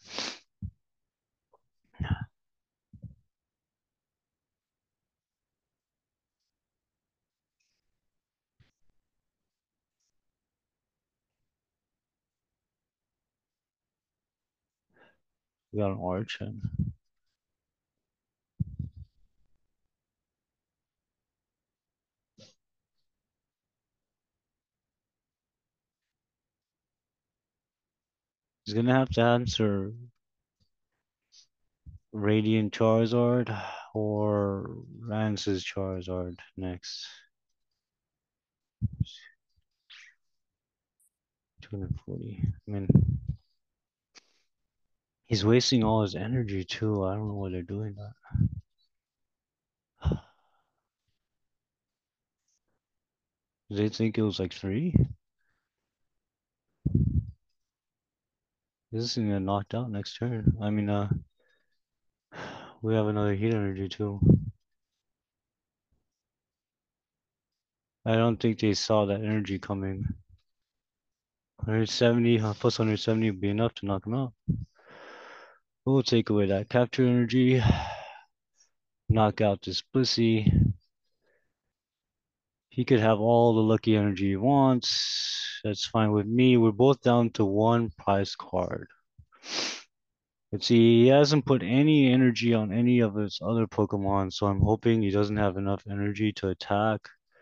We got an Arch and he's gonna have to answer Radiant Charizard or Rance's Charizard next. two hundred forty. I mean, he's wasting all his energy too. I don't know why they're doing that. They think it was like three? This is gonna get knocked out next turn. I mean, uh, we have another heat energy too. I don't think they saw that energy coming. one hundred seventy uh, plus one hundred seventy would be enough to knock him out. We'll take away that capture energy, knock out this Blissey. He could have all the lucky energy he wants. That's fine with me. We're both down to one prize card. Let's see, he hasn't put any energy on any of his other Pokemon, so I'm hoping he doesn't have enough energy to attack.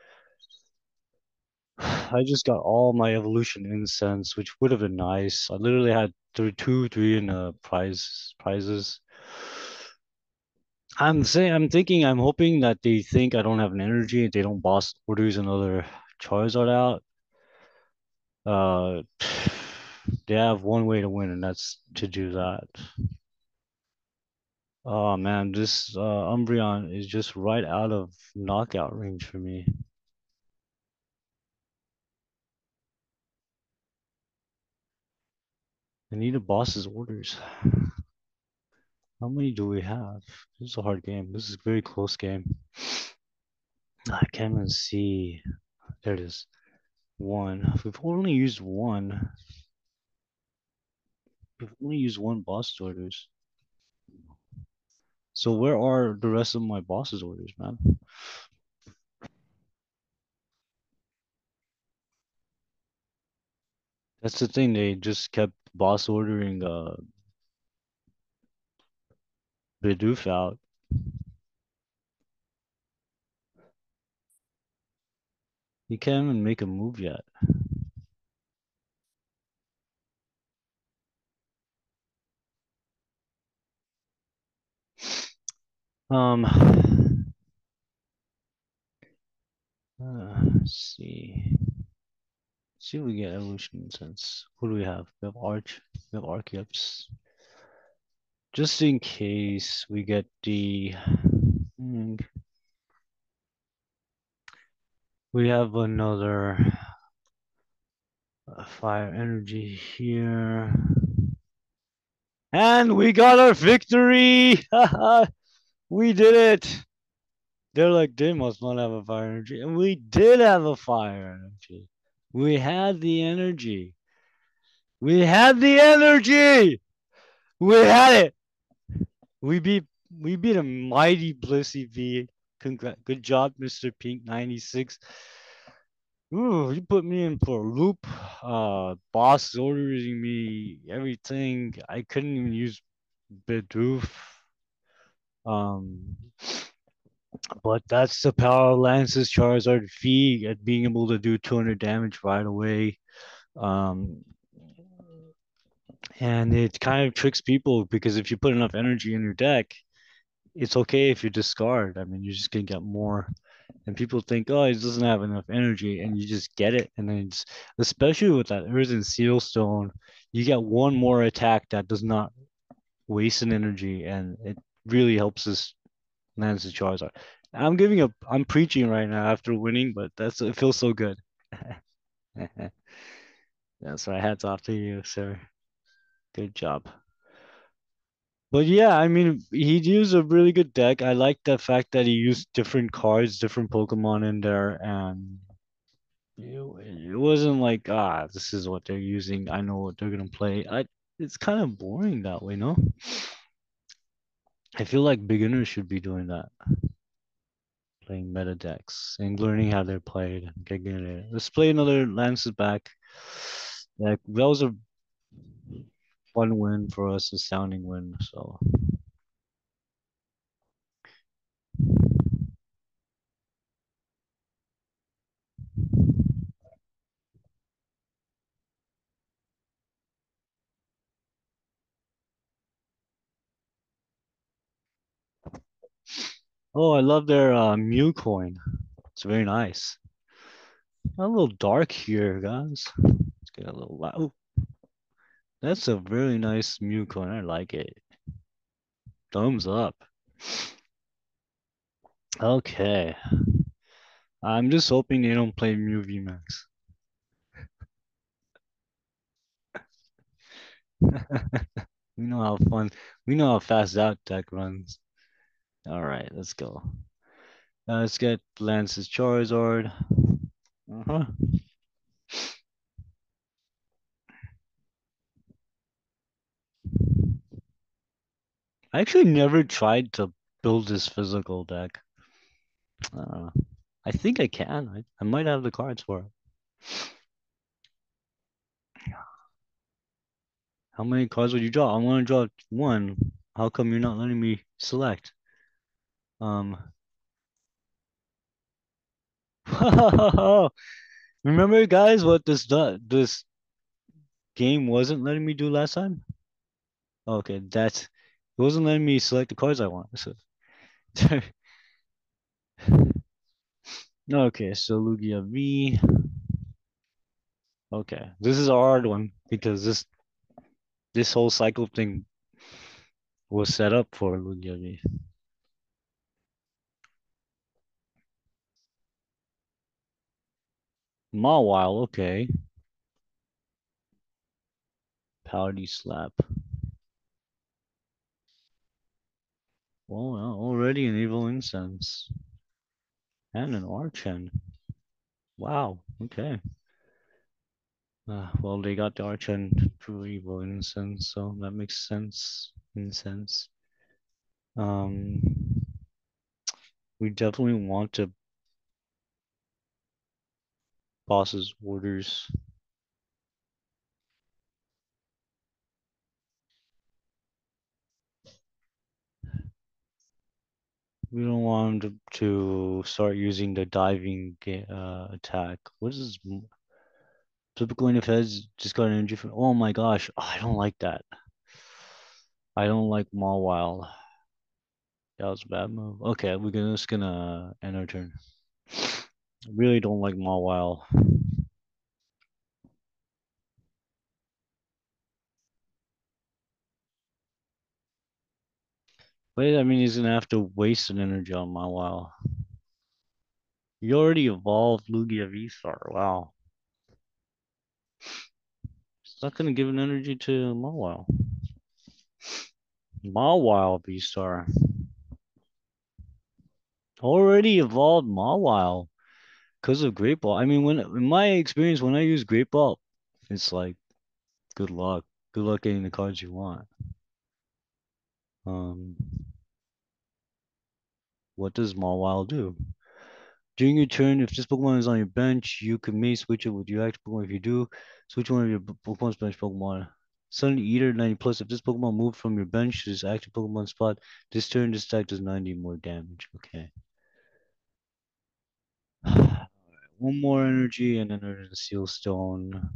I just got all my evolution incense, which would have been nice. I literally had th two, three in uh, prize prizes. I'm saying, I'm thinking, I'm hoping that they think I don't have an energy. They don't boss orders another Charizard out. Uh, they have one way to win, and that's to do that. Oh man, this uh, Umbreon is just right out of knockout range for me. I need a boss's orders. How many do we have? This is a hard game. This is a very close game. I can't even see. There it is. One. We've only used one. We've only used one boss orders. So where are the rest of my boss's orders, man? That's the thing. They just kept boss ordering uh Bidoof out. He can't even make a move yet. Um, uh, let's see. See if we get evolution sense. Who do we have? We have Arch. We have Archeops. Just in case we get the. Hmm, we have another uh, fire energy here. And we got our victory! We did it! They're like, they must not have a fire energy. And we did have a fire energy. We had the energy. We had the energy! We had it! We beat we beat a mighty Blissey V. Congra- good job, Mister Pink ninety-six. Ooh, you put me in for a loop. Uh, boss is ordering me everything. I couldn't even use Bidoof. Um, but that's the power of Lance's Charizard V at being able to do two hundred damage right away. Um, and it kind of tricks people because if you put enough energy in your deck, it's okay if you discard. I mean, you're just gonna get more. And people think, oh, he doesn't have enough energy, and you just get it. And then it's especially with that Earth and Seal Stone, you get one more attack that does not waste an energy, and it really helps us land the Charizard. I'm giving up. I'm preaching right now after winning, but that's it feels so good. That's right. Hats off to you, sir. Good job. But yeah, I mean, he used a really good deck. I like the fact that he used different cards, different Pokemon in there, and it, it wasn't like, ah, this is what they're using. I know what they're gonna play. I it's kind of boring that way, no? I feel like beginners should be doing that, playing meta decks and learning how they're played and getting it. Let's play another Lance's back. Like that was a fun win for us, a sounding win. So, oh, I love their uh, Mew coin. It's very nice. A little dark here, guys. Let's get a little loud. Oh, that's a very nice Mew coin. I like it. Thumbs up. Okay. I'm just hoping they don't play Mew V Max. We know how fun, we know how fast that deck runs. All right, let's go. Uh, let's get Lance's Charizard. Uh-huh. I actually never tried to build this physical deck. Uh, I think I can. I, I might have the cards for it. How many cards would you draw? I want to draw one. How come you're not letting me select? Um, remember, guys, what this do- this game wasn't letting me do last time? Okay, that's it wasn't letting me select the cards I want. So, okay, so Lugia V. Okay, this is a hard one because this this whole cycle thing was set up for Lugia V. Mawile, okay. Powdy Slap. Well, well, already an Evil Incense and an Archen. Wow, okay. Uh, well, they got the Archen through Evil Incense, so that makes sense. Incense. Um, we definitely want to boss's orders. We don't want him to, to start using the diving uh, attack. What is this? Typical in heads just got an energy from. Oh my gosh, oh, I don't like that. I don't like Mawile. That was a bad move. Okay, we're gonna, just gonna end our turn. I really don't like Mawile. Wait, I mean he's gonna have to waste an energy on Mawile. You already evolved Lugia V-Star. Wow. It's not gonna give an energy to Mawile. Mawile V-Star. Already evolved Mawile because of Great Ball. I mean, when in my experience, when I use Great Ball, it's like good luck. Good luck getting the cards you want. Um, what does Mawile do? During your turn, if this Pokemon is on your bench, you can may switch it with your active Pokemon. If you do, switch one of your Pokemon's bench Pokemon. Suddenly Eater ninety plus. If this Pokemon moved from your bench to this active Pokemon spot, this turn this attack does ninety more damage. Okay. One more energy and then there's a Seal Stone.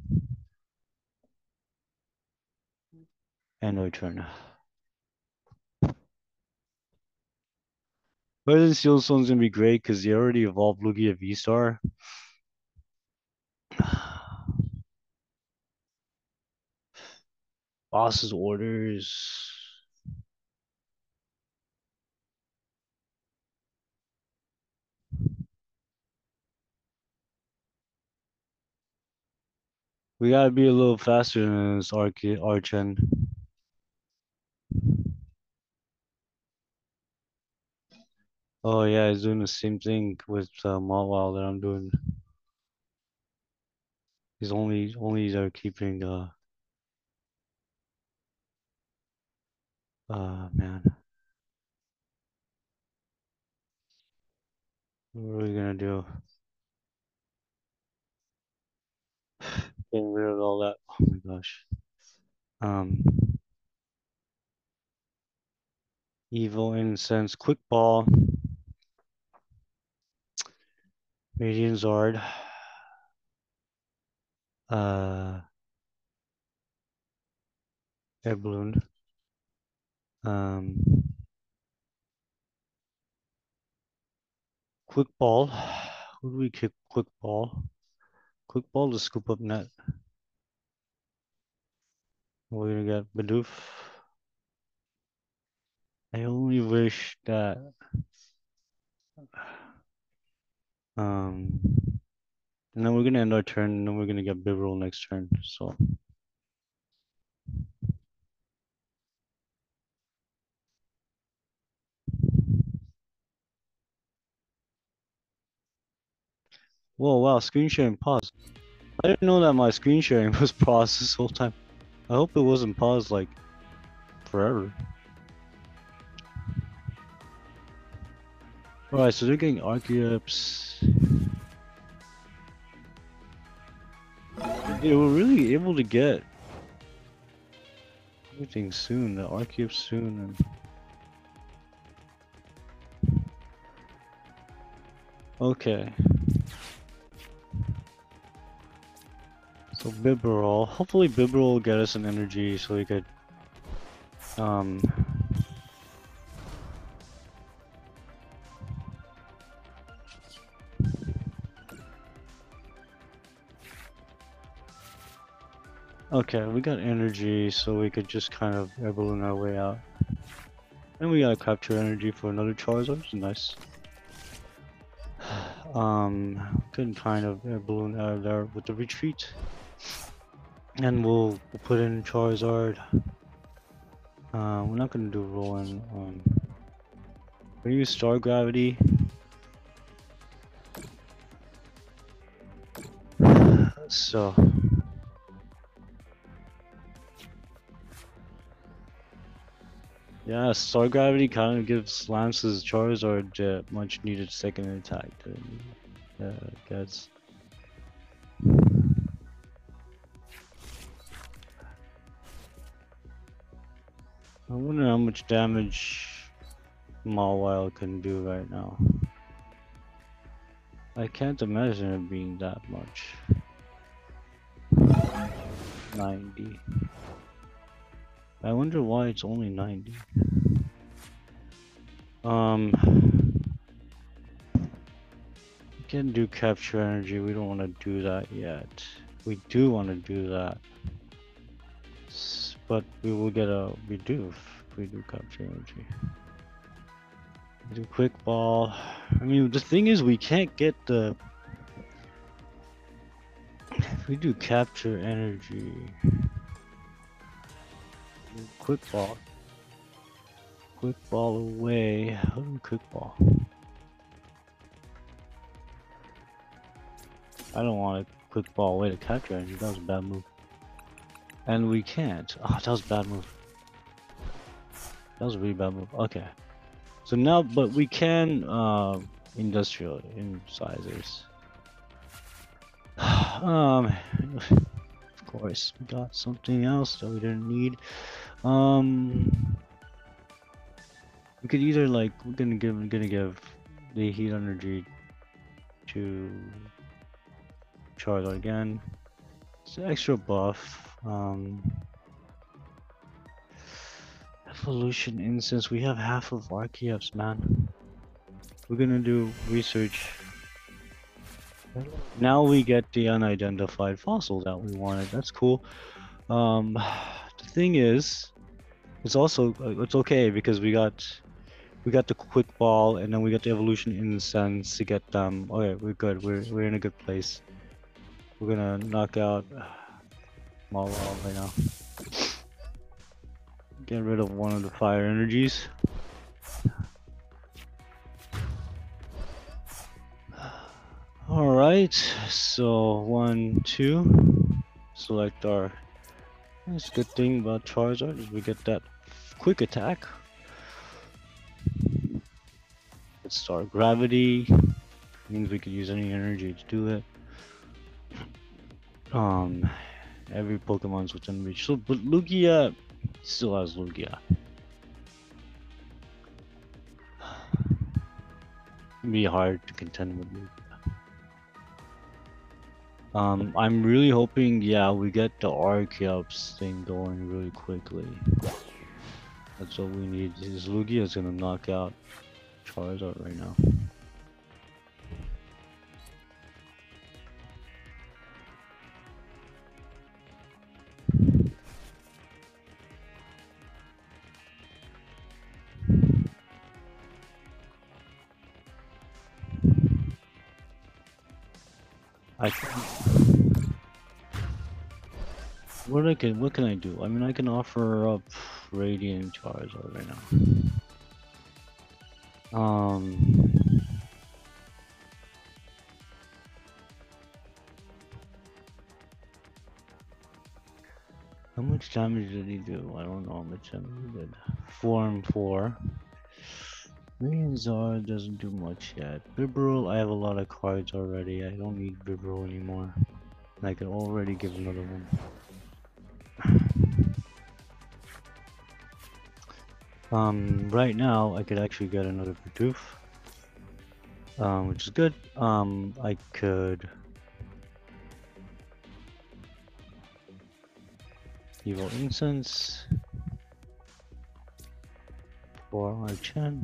And our turn. Better than Seal Stone's gonna be great because they already evolved Lugia V-Star. Boss's orders. We gotta be a little faster than this Arch Archen. Oh yeah, he's doing the same thing with uh, Mawile that I'm doing. He's only only are keeping uh uh man. What are we gonna do? Getting rid of all that. Oh my gosh. Um Evil Incense, Quick Ball, Radiant Zard, uh Air Balloon. Um Quick Ball. Who do we kick Quick Ball? Quick Ball to scoop up net. We're gonna get Bidoof. I only wish that um and then we're gonna end our turn and then we're gonna get Bibarel next turn. So whoa wow, screen sharing paused. I didn't know that my screen sharing was paused this whole time. I hope it wasn't paused like forever. Alright, so they're getting Archeops. They were really able to get everything soon, the Archeops soon and okay. So Bibarel. Hopefully Bibarel will get us an energy so we could um okay, we got energy so we could just kind of air balloon our way out. And we got capture energy for another Charizard, which is nice. Um, can kind of air balloon out of there with the retreat. And we'll, we'll put in Charizard. Uh, we're not gonna do rolling. Um, we use Star Gravity. So. Yeah, Star Gravity kind of gives Lance's Charizard uh, much needed second attack. Yeah, uh, gets. I wonder how much damage Mawile can do right now. I can't imagine it being that much. ninety. I wonder why it's only ninety. Um, we can do capture energy. We don't want to do that yet. We do want to do that, S but we will get a Bidoof if we do capture energy. Do quick ball. I mean, the thing is, we can't get the. If we do capture energy, quick ball, quick ball away. How do we quick ball? I don't want to quick ball away to capture energy. That was a bad move. And we can't. Oh, that was a bad move. That was a really bad move. Okay. So now, but we can uh, industrial incisors. um, of course, we got something else that we didn't need. Um, we could either like we're gonna give we're gonna give the heat energy to Charizard again. It's an extra buff. Um, evolution instance. We have half of Archeops, man. We're gonna do research. Now we get the unidentified fossil that we wanted. That's cool. Um, the thing is, it's also uh, it's okay because we got we got the quick ball and then we got the evolution incense to get them. Um, okay, we're good. We're we're in a good place. We're gonna knock out Malwall right now. Get rid of one of the fire energies. Alright, so one, two. Select our. That's a good thing about Charizard is we get that quick attack. Let's start gravity. Means we could use any energy to do it. Um, every Pokemon's within reach. So, but Lugia still has Lugia. It'd be hard to contend with Lugia. Um, I'm really hoping, yeah, we get the Archeops thing going really quickly. That's what we need. This Lugia is gonna knock out Charizard right now. I can. What I can, what can I do? I mean, I can offer up Radiant Charizard right now. Um. How much damage did he do? I don't know how much damage he did. Form four. Zard doesn't do much yet. Bibarel, I have a lot of cards already. I don't need Bibarel anymore. I can already give another one. Um, right now I could actually get another Bidoof, um, which is good. Um, I could Evil Incense for Archen.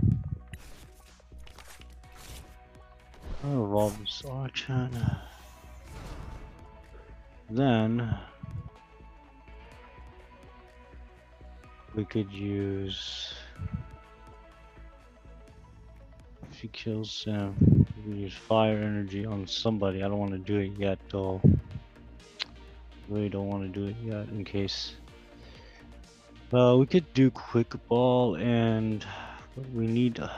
I'll evolve this Archen. Then we could use, if he kills him, we could use fire energy on somebody. I don't want to do it yet though. Really don't want to do it yet in case. Uh, we could do quick ball and we need uh,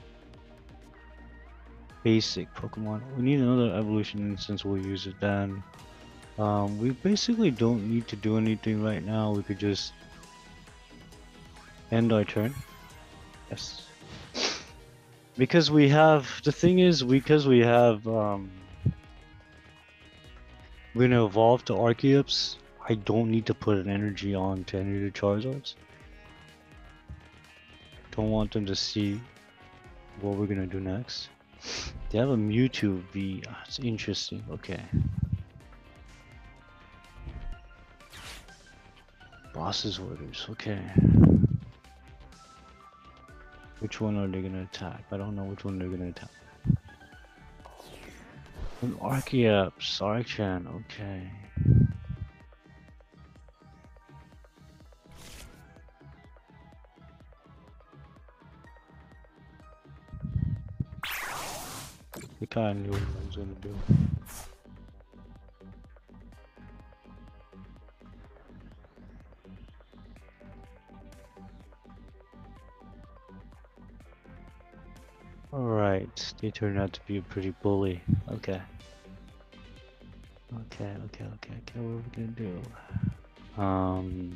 basic Pokemon. We need another evolution instance. We'll use it then. Um, we basically don't need to do anything right now. We could just end our turn. Yes. Because we have, the thing is, because we have, um, we're gonna evolve to Archeops. I don't need to put an energy on to any of the Charizards. Don't want them to see what we're gonna do next. They have a Mewtwo V. It's interesting. Okay. Boss's orders. Okay. Which one are they gonna attack? I don't know which one they're gonna attack. An Archeops, Archen, okay. They kind of knew what I was gonna do. Alright, they turned out to be a pretty bully. Okay. Okay, okay, okay, okay, what are we gonna do? Um...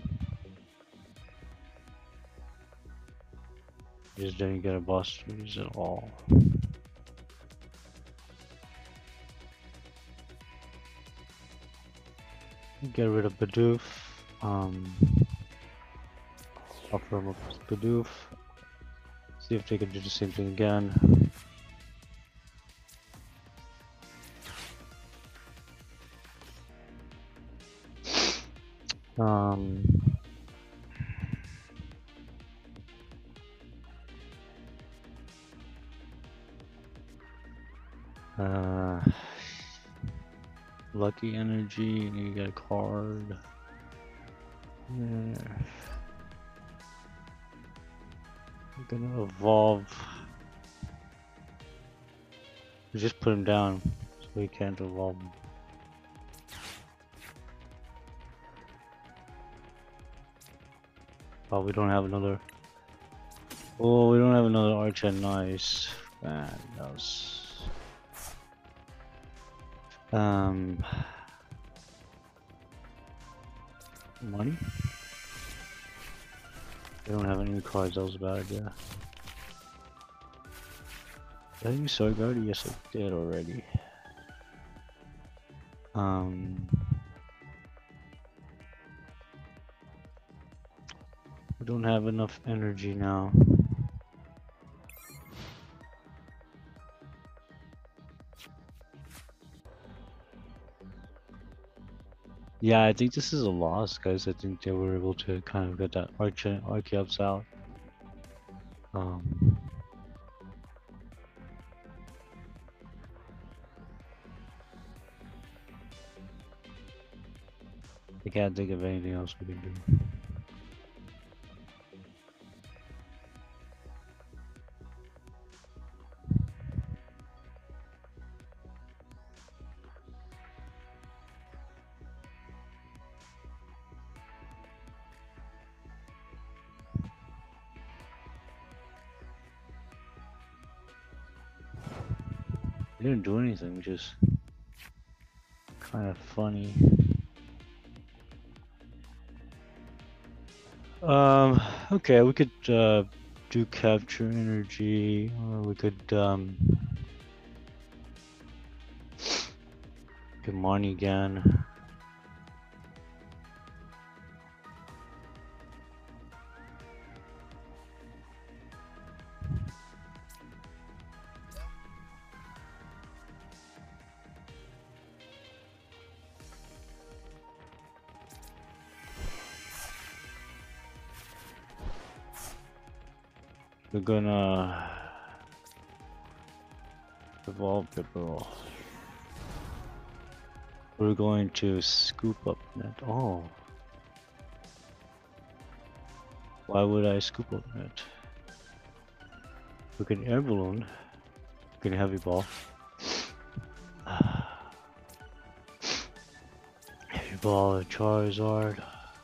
Just didn't get a boss duties at all. Get rid of Bidoof. Um... Offer him up Bidoof. See if they can do the same thing again. Um... Uh... Lucky Energy, and you get a card. Yeah. I'm gonna evolve. Just put him down so he can't evolve. Oh, we don't have another. Oh, we don't have another Archer. Nice. Man, that was. Um. Money? They don't have any cards, that was a bad idea. Did I use Sword Guard? Yes, I did already. Um. We don't have enough energy now. Yeah, I think this is a loss, guys. I think they were able to kind of get that Arch Archeops out. Um, I can't think of anything else we can do. They didn't do anything, which is kind of funny. Um, okay, we could uh, do capture energy, or we could um, get money again. We're gonna evolve the ball. We're going to scoop up net. Oh. Why would I scoop up net? We can air balloon. We can heavy ball. Heavy ball, a Charizard.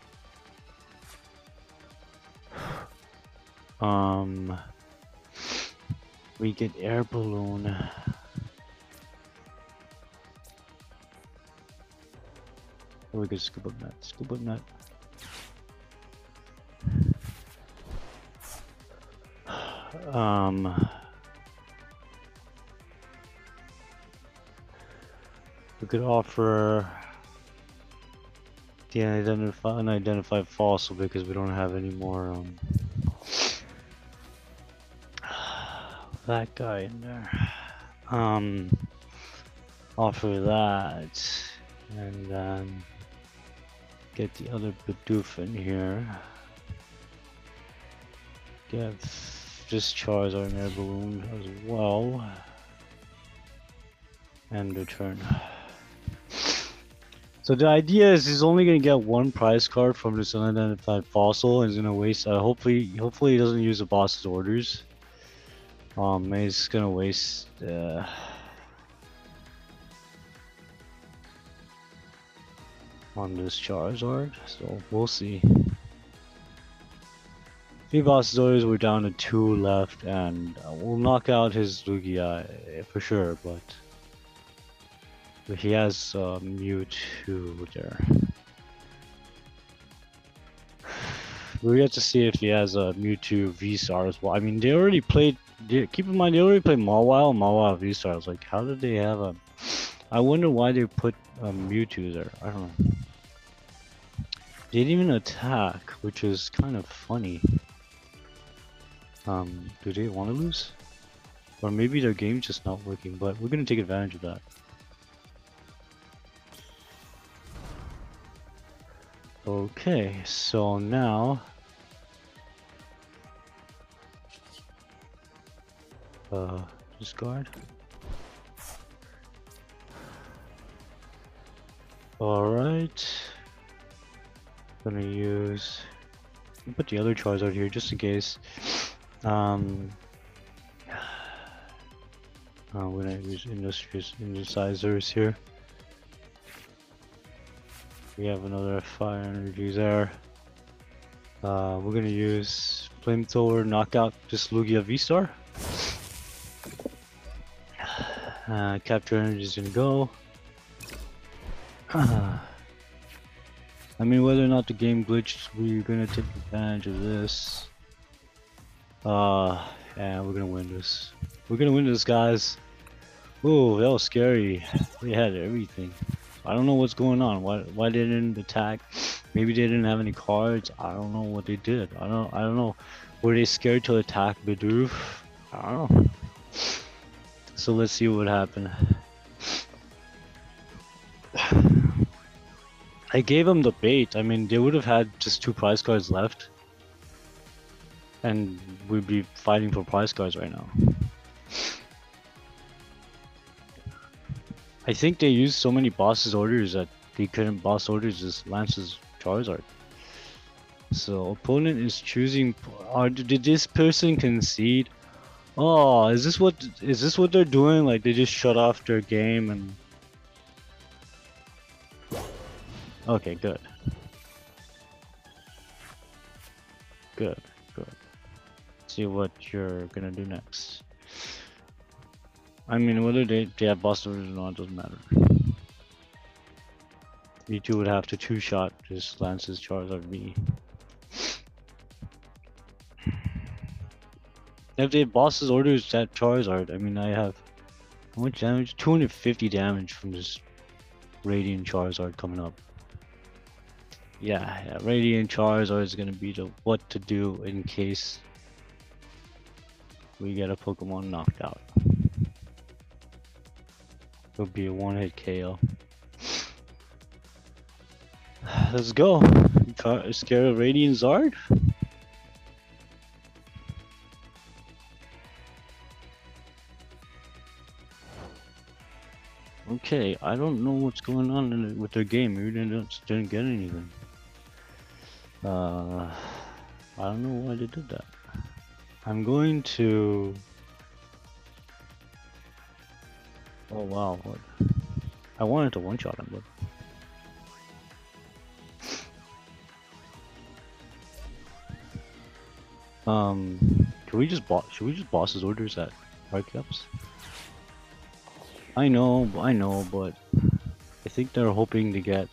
Um, we get air balloon. Or we could scoop up net. Scoop up net. Um, we could offer the unidentified, unidentified fossil because we don't have any more. Um, that guy in there. Um, offer that, and then get the other Bidoof in here. Get this Charizard and air balloon as well, and return. So the idea is he's only gonna get one prize card from this unidentified fossil, and he's gonna waste. Uh, hopefully, hopefully he doesn't use the boss's orders. Um, he's gonna waste. Uh, on this Charizard, so we'll see. Three bosses orders, we're down to two left, and uh, we'll knock out his Lugia uh, for sure, but, but he has uh, Mewtwo there. We have to see if he has a Mewtwo V-Star as well. I mean, they already played, they, keep in mind, they already played Mawile and Mawile V-Stars. Like, how did they have a... I wonder why they put a Mewtwo there. I don't know. They didn't even attack, which is kind of funny. Um, do they want to lose? Or maybe their game's just not working, but we're gonna take advantage of that. Okay, so now... Uh, discard. Alright. Gonna use... I'll put the other Charizard here just in case. Um... Uh, we're gonna use Industrious Incisors here. We have another fire energy there. Uh, we're gonna use Flamethrower, knock out this Lugia V-Star. Uh, capture energy is gonna go. Uh, I mean, whether or not the game glitched, we're gonna take advantage of this. Uh, and we're gonna win this. We're gonna win this, guys. Ooh, that was scary. We had everything. I don't know what's going on. Why why they didn't attack? Maybe they didn't have any cards. I don't know what they did. I don't I don't know. Were they scared to attack Bidoof? I don't know. So let's see what happened. I gave them the bait. I mean, they would have had just two prize cards left. And we'd be fighting for prize cards right now. I think they used so many bosses orders that they couldn't boss orders this Lance's Charizard. So opponent is choosing. Or did this person concede? Oh, is this what is this what they're doing? Like they just shut off their game and. Okay, good. Good, good. Let's see what you're gonna do next. I mean, whether they, they have boss orders or not doesn't matter. You two would have to two-shot this Lance's Charizard V. If they have boss's orders that Charizard, I mean, I have how much damage? two hundred fifty damage from this Radiant Charizard coming up. Yeah, yeah, Radiant Charizard is gonna be the what to do in case we get a Pokemon knocked out. It'll be a one-hit K O. Let's go. Scared of Radiant Zard? Okay, I don't know what's going on in it with their game. Maybe they didn't, didn't get anything. Uh, I don't know why they did that. I'm going to... Oh wow, what? I wanted to one-shot him, but... Um, can we just boss? Should we just boss his orders at Archeops? I know, I know, but I think they're hoping to get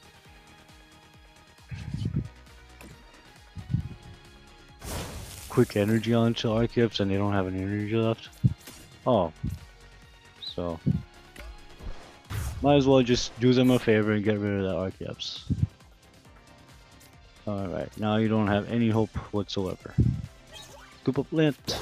quick energy onto Archeops, and they don't have any energy left. Oh, so might as well just do them a favor and get rid of that Archeops. Alright, now you don't have any hope whatsoever. Scoop up Lint.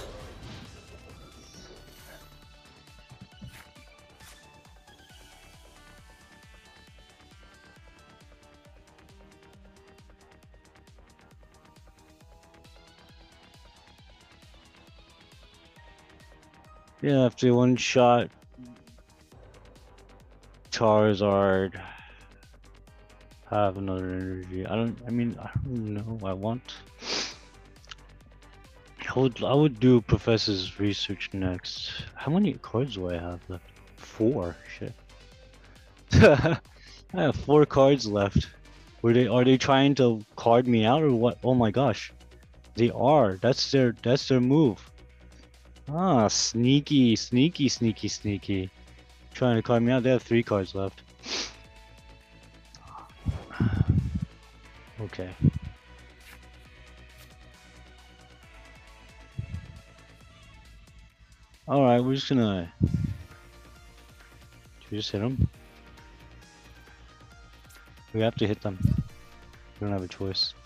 Yeah, after one shot, Charizard have another energy. I don't. I mean, I don't know. I want. I would. I would do Professor's research next. How many cards do I have left? Four. Shit. I have four cards left. Were they are they trying to card me out or what? Oh my gosh. They are. That's their that's their move. Ah, sneaky, sneaky, sneaky, sneaky. Trying to card me out. They have three cards left. Okay. Alright, we're just gonna... Should we just hit them? We have to hit them. We don't have a choice.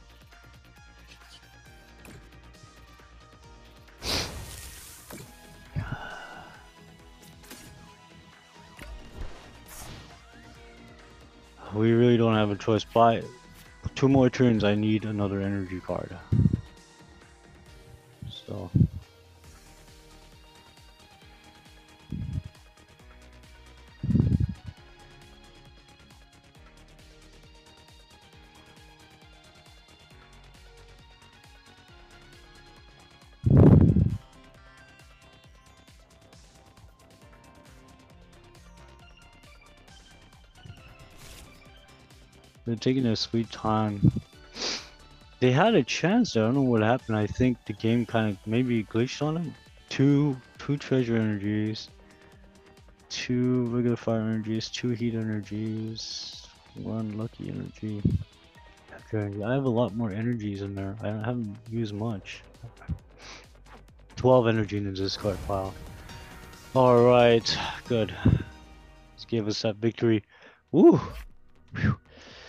We really don't have a choice. By two more turns, I need another energy card. So... They're taking their sweet time. They had a chance. I don't know what happened. I think the game kind of maybe glitched on them. Two, two treasure energies, two regular fire energies, two heat energies, one lucky energy. I have a lot more energies in there. I haven't used much. twelve energy in the discard pile. Alright, good. This gave us that victory. Woo! Whew.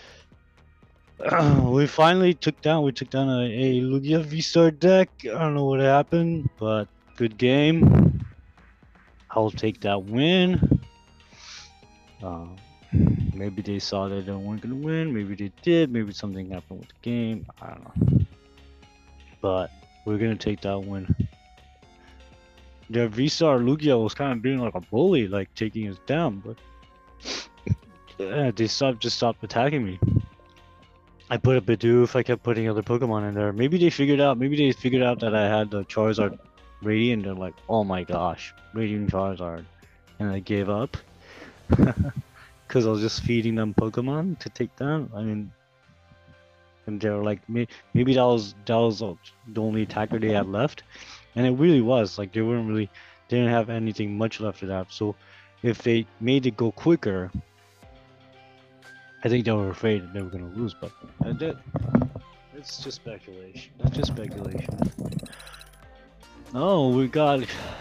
We finally took down, we took down a, a Lugia V-Star deck. I don't know what happened, but good game. I'll take that win. Uh, maybe they saw that they weren't going to win. Maybe they did. Maybe something happened with the game. I don't know. But we're going to take that win. Their V-Star Lugia was kind of being like a bully, like taking us down. But yeah, they stopped, just stopped attacking me. I put a Bidoof, I kept putting other Pokemon in there. Maybe they figured out, maybe they figured out that I had the Charizard Radiant. They're like, oh my gosh, Radiant Charizard. And I gave up. Because I was just feeding them Pokemon to take down. I mean, and they were like, maybe that was, that was the only attacker they had left. And it really was, like they weren't really, they didn't have anything much left to that. So if they made it go quicker, I think they were afraid that they were going to lose, but that, it's just speculation. That's just speculation. Oh, we got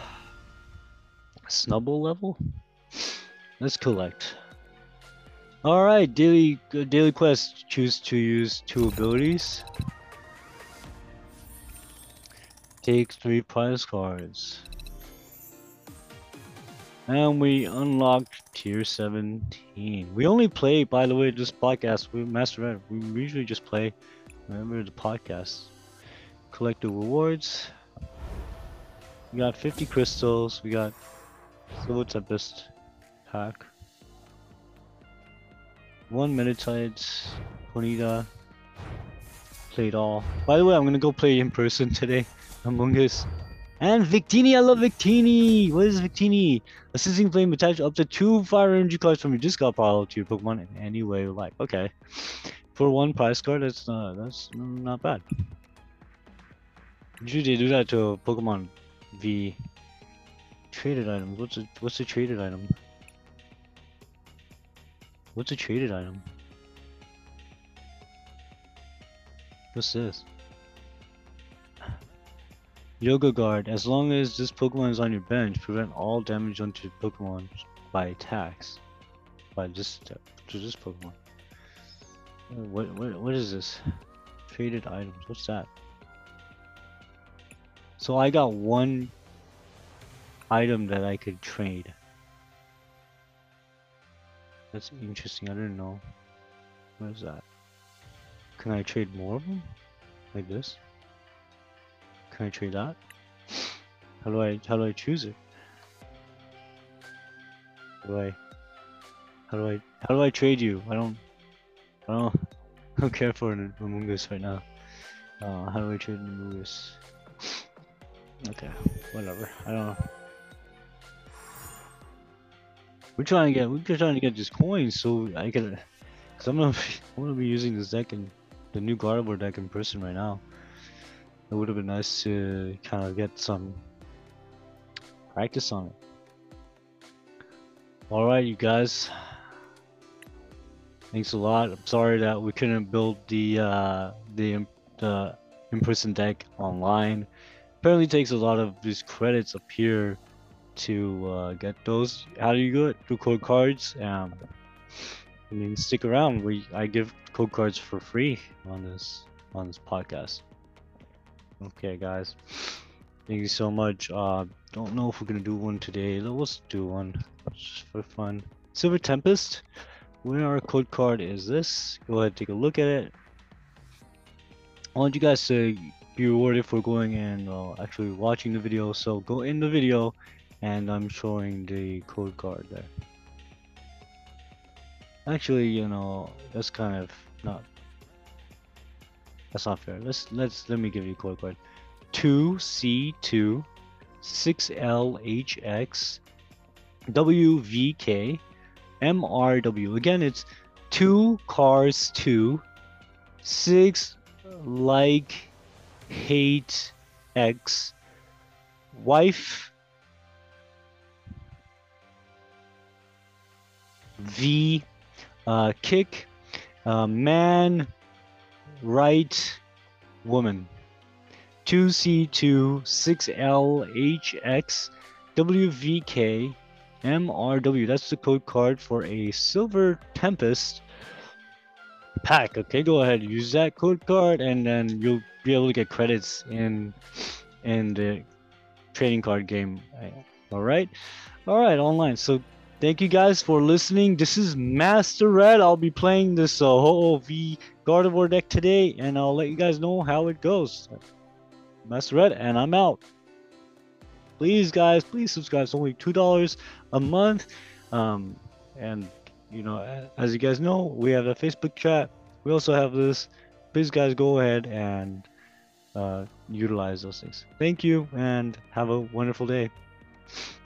Snubble level? Let's collect. Alright, daily uh, daily quest. Choose to use two abilities. Take three prize cards. And we unlocked tier seventeen. We only play, by the way, this podcast. We Master Red. We usually just play. Remember the podcast. Collect the rewards. We got fifty crystals. We got Silver Tempest pack. One Meditite. Ponyta. Played all. By the way, I'm gonna go play in person today. Among Us. And Victini, I love Victini! What is Victini? Assisting flame attach up to two fire energy cards from your discard pile to your Pokemon in any way you like. Okay. For one prize card, that's not, that's not bad. Usually they do that to Pokemon V. Traded items. What's a, what's a traded item? What's a traded item? What's this? Yoga Guard. As long as this Pokemon is on your bench, prevent all damage onto Pokemon by attacks. By this to this Pokemon. What what what is this? Traded items. What's that? So I got one item that I could trade. That's interesting. I didn't know. What is that? Can I trade more of them? Like this? Can I trade that? How do I how do I choose it? How do I how do I how do I trade you? I don't I don't I don't care for an Among Us right now. Uh, how do I trade an Among Us? Okay, whatever. I don't know. We're trying to get we're trying to get these coins so I can Cause I'm gonna be, I'm gonna be using this deck in the new Gardevoir deck in person right now. It would have been nice to kind of get some practice on it. Alright, you guys. Thanks a lot. I'm sorry that we couldn't build the uh, the the in-person deck online. Apparently takes a lot of these credits up here to uh, get those. How do you do it? Through code cards. Um, I mean, stick around. We I give code cards for free on this on this podcast. Okay, guys. Thank you so much. Uh, don't know if we're gonna do one today. Let's do one just for fun. Silver Tempest. Where our code card is this? Go ahead, take a look at it. I want you guys to be rewarded for going and uh, actually watching the video. So go in the video, and I'm showing the code card there. Actually, you know, that's kind of not. That's not fair. Let's let's let me give you a code card. two C two six L H X W V K M R W. Again, it's two cars two six like hate X wife V uh, kick uh, man right woman. two C two six L H X W V K M R W. That's the code card for a Silver Tempest pack. Okay, go ahead, use that code card, and then you'll be able to get credits in in the trading card game. All right, all right, online. So thank you guys for listening. This is Master Red. I'll be playing this uh, Ho-Oh V Gardevoir deck today, and I'll let you guys know how it goes. Master Red, and I'm out. Please, guys, please subscribe. It's only two dollars a month. Um, and, you know, as you guys know, we have a Facebook chat. We also have this. Please, guys, go ahead and uh, utilize those things. Thank you, and have a wonderful day.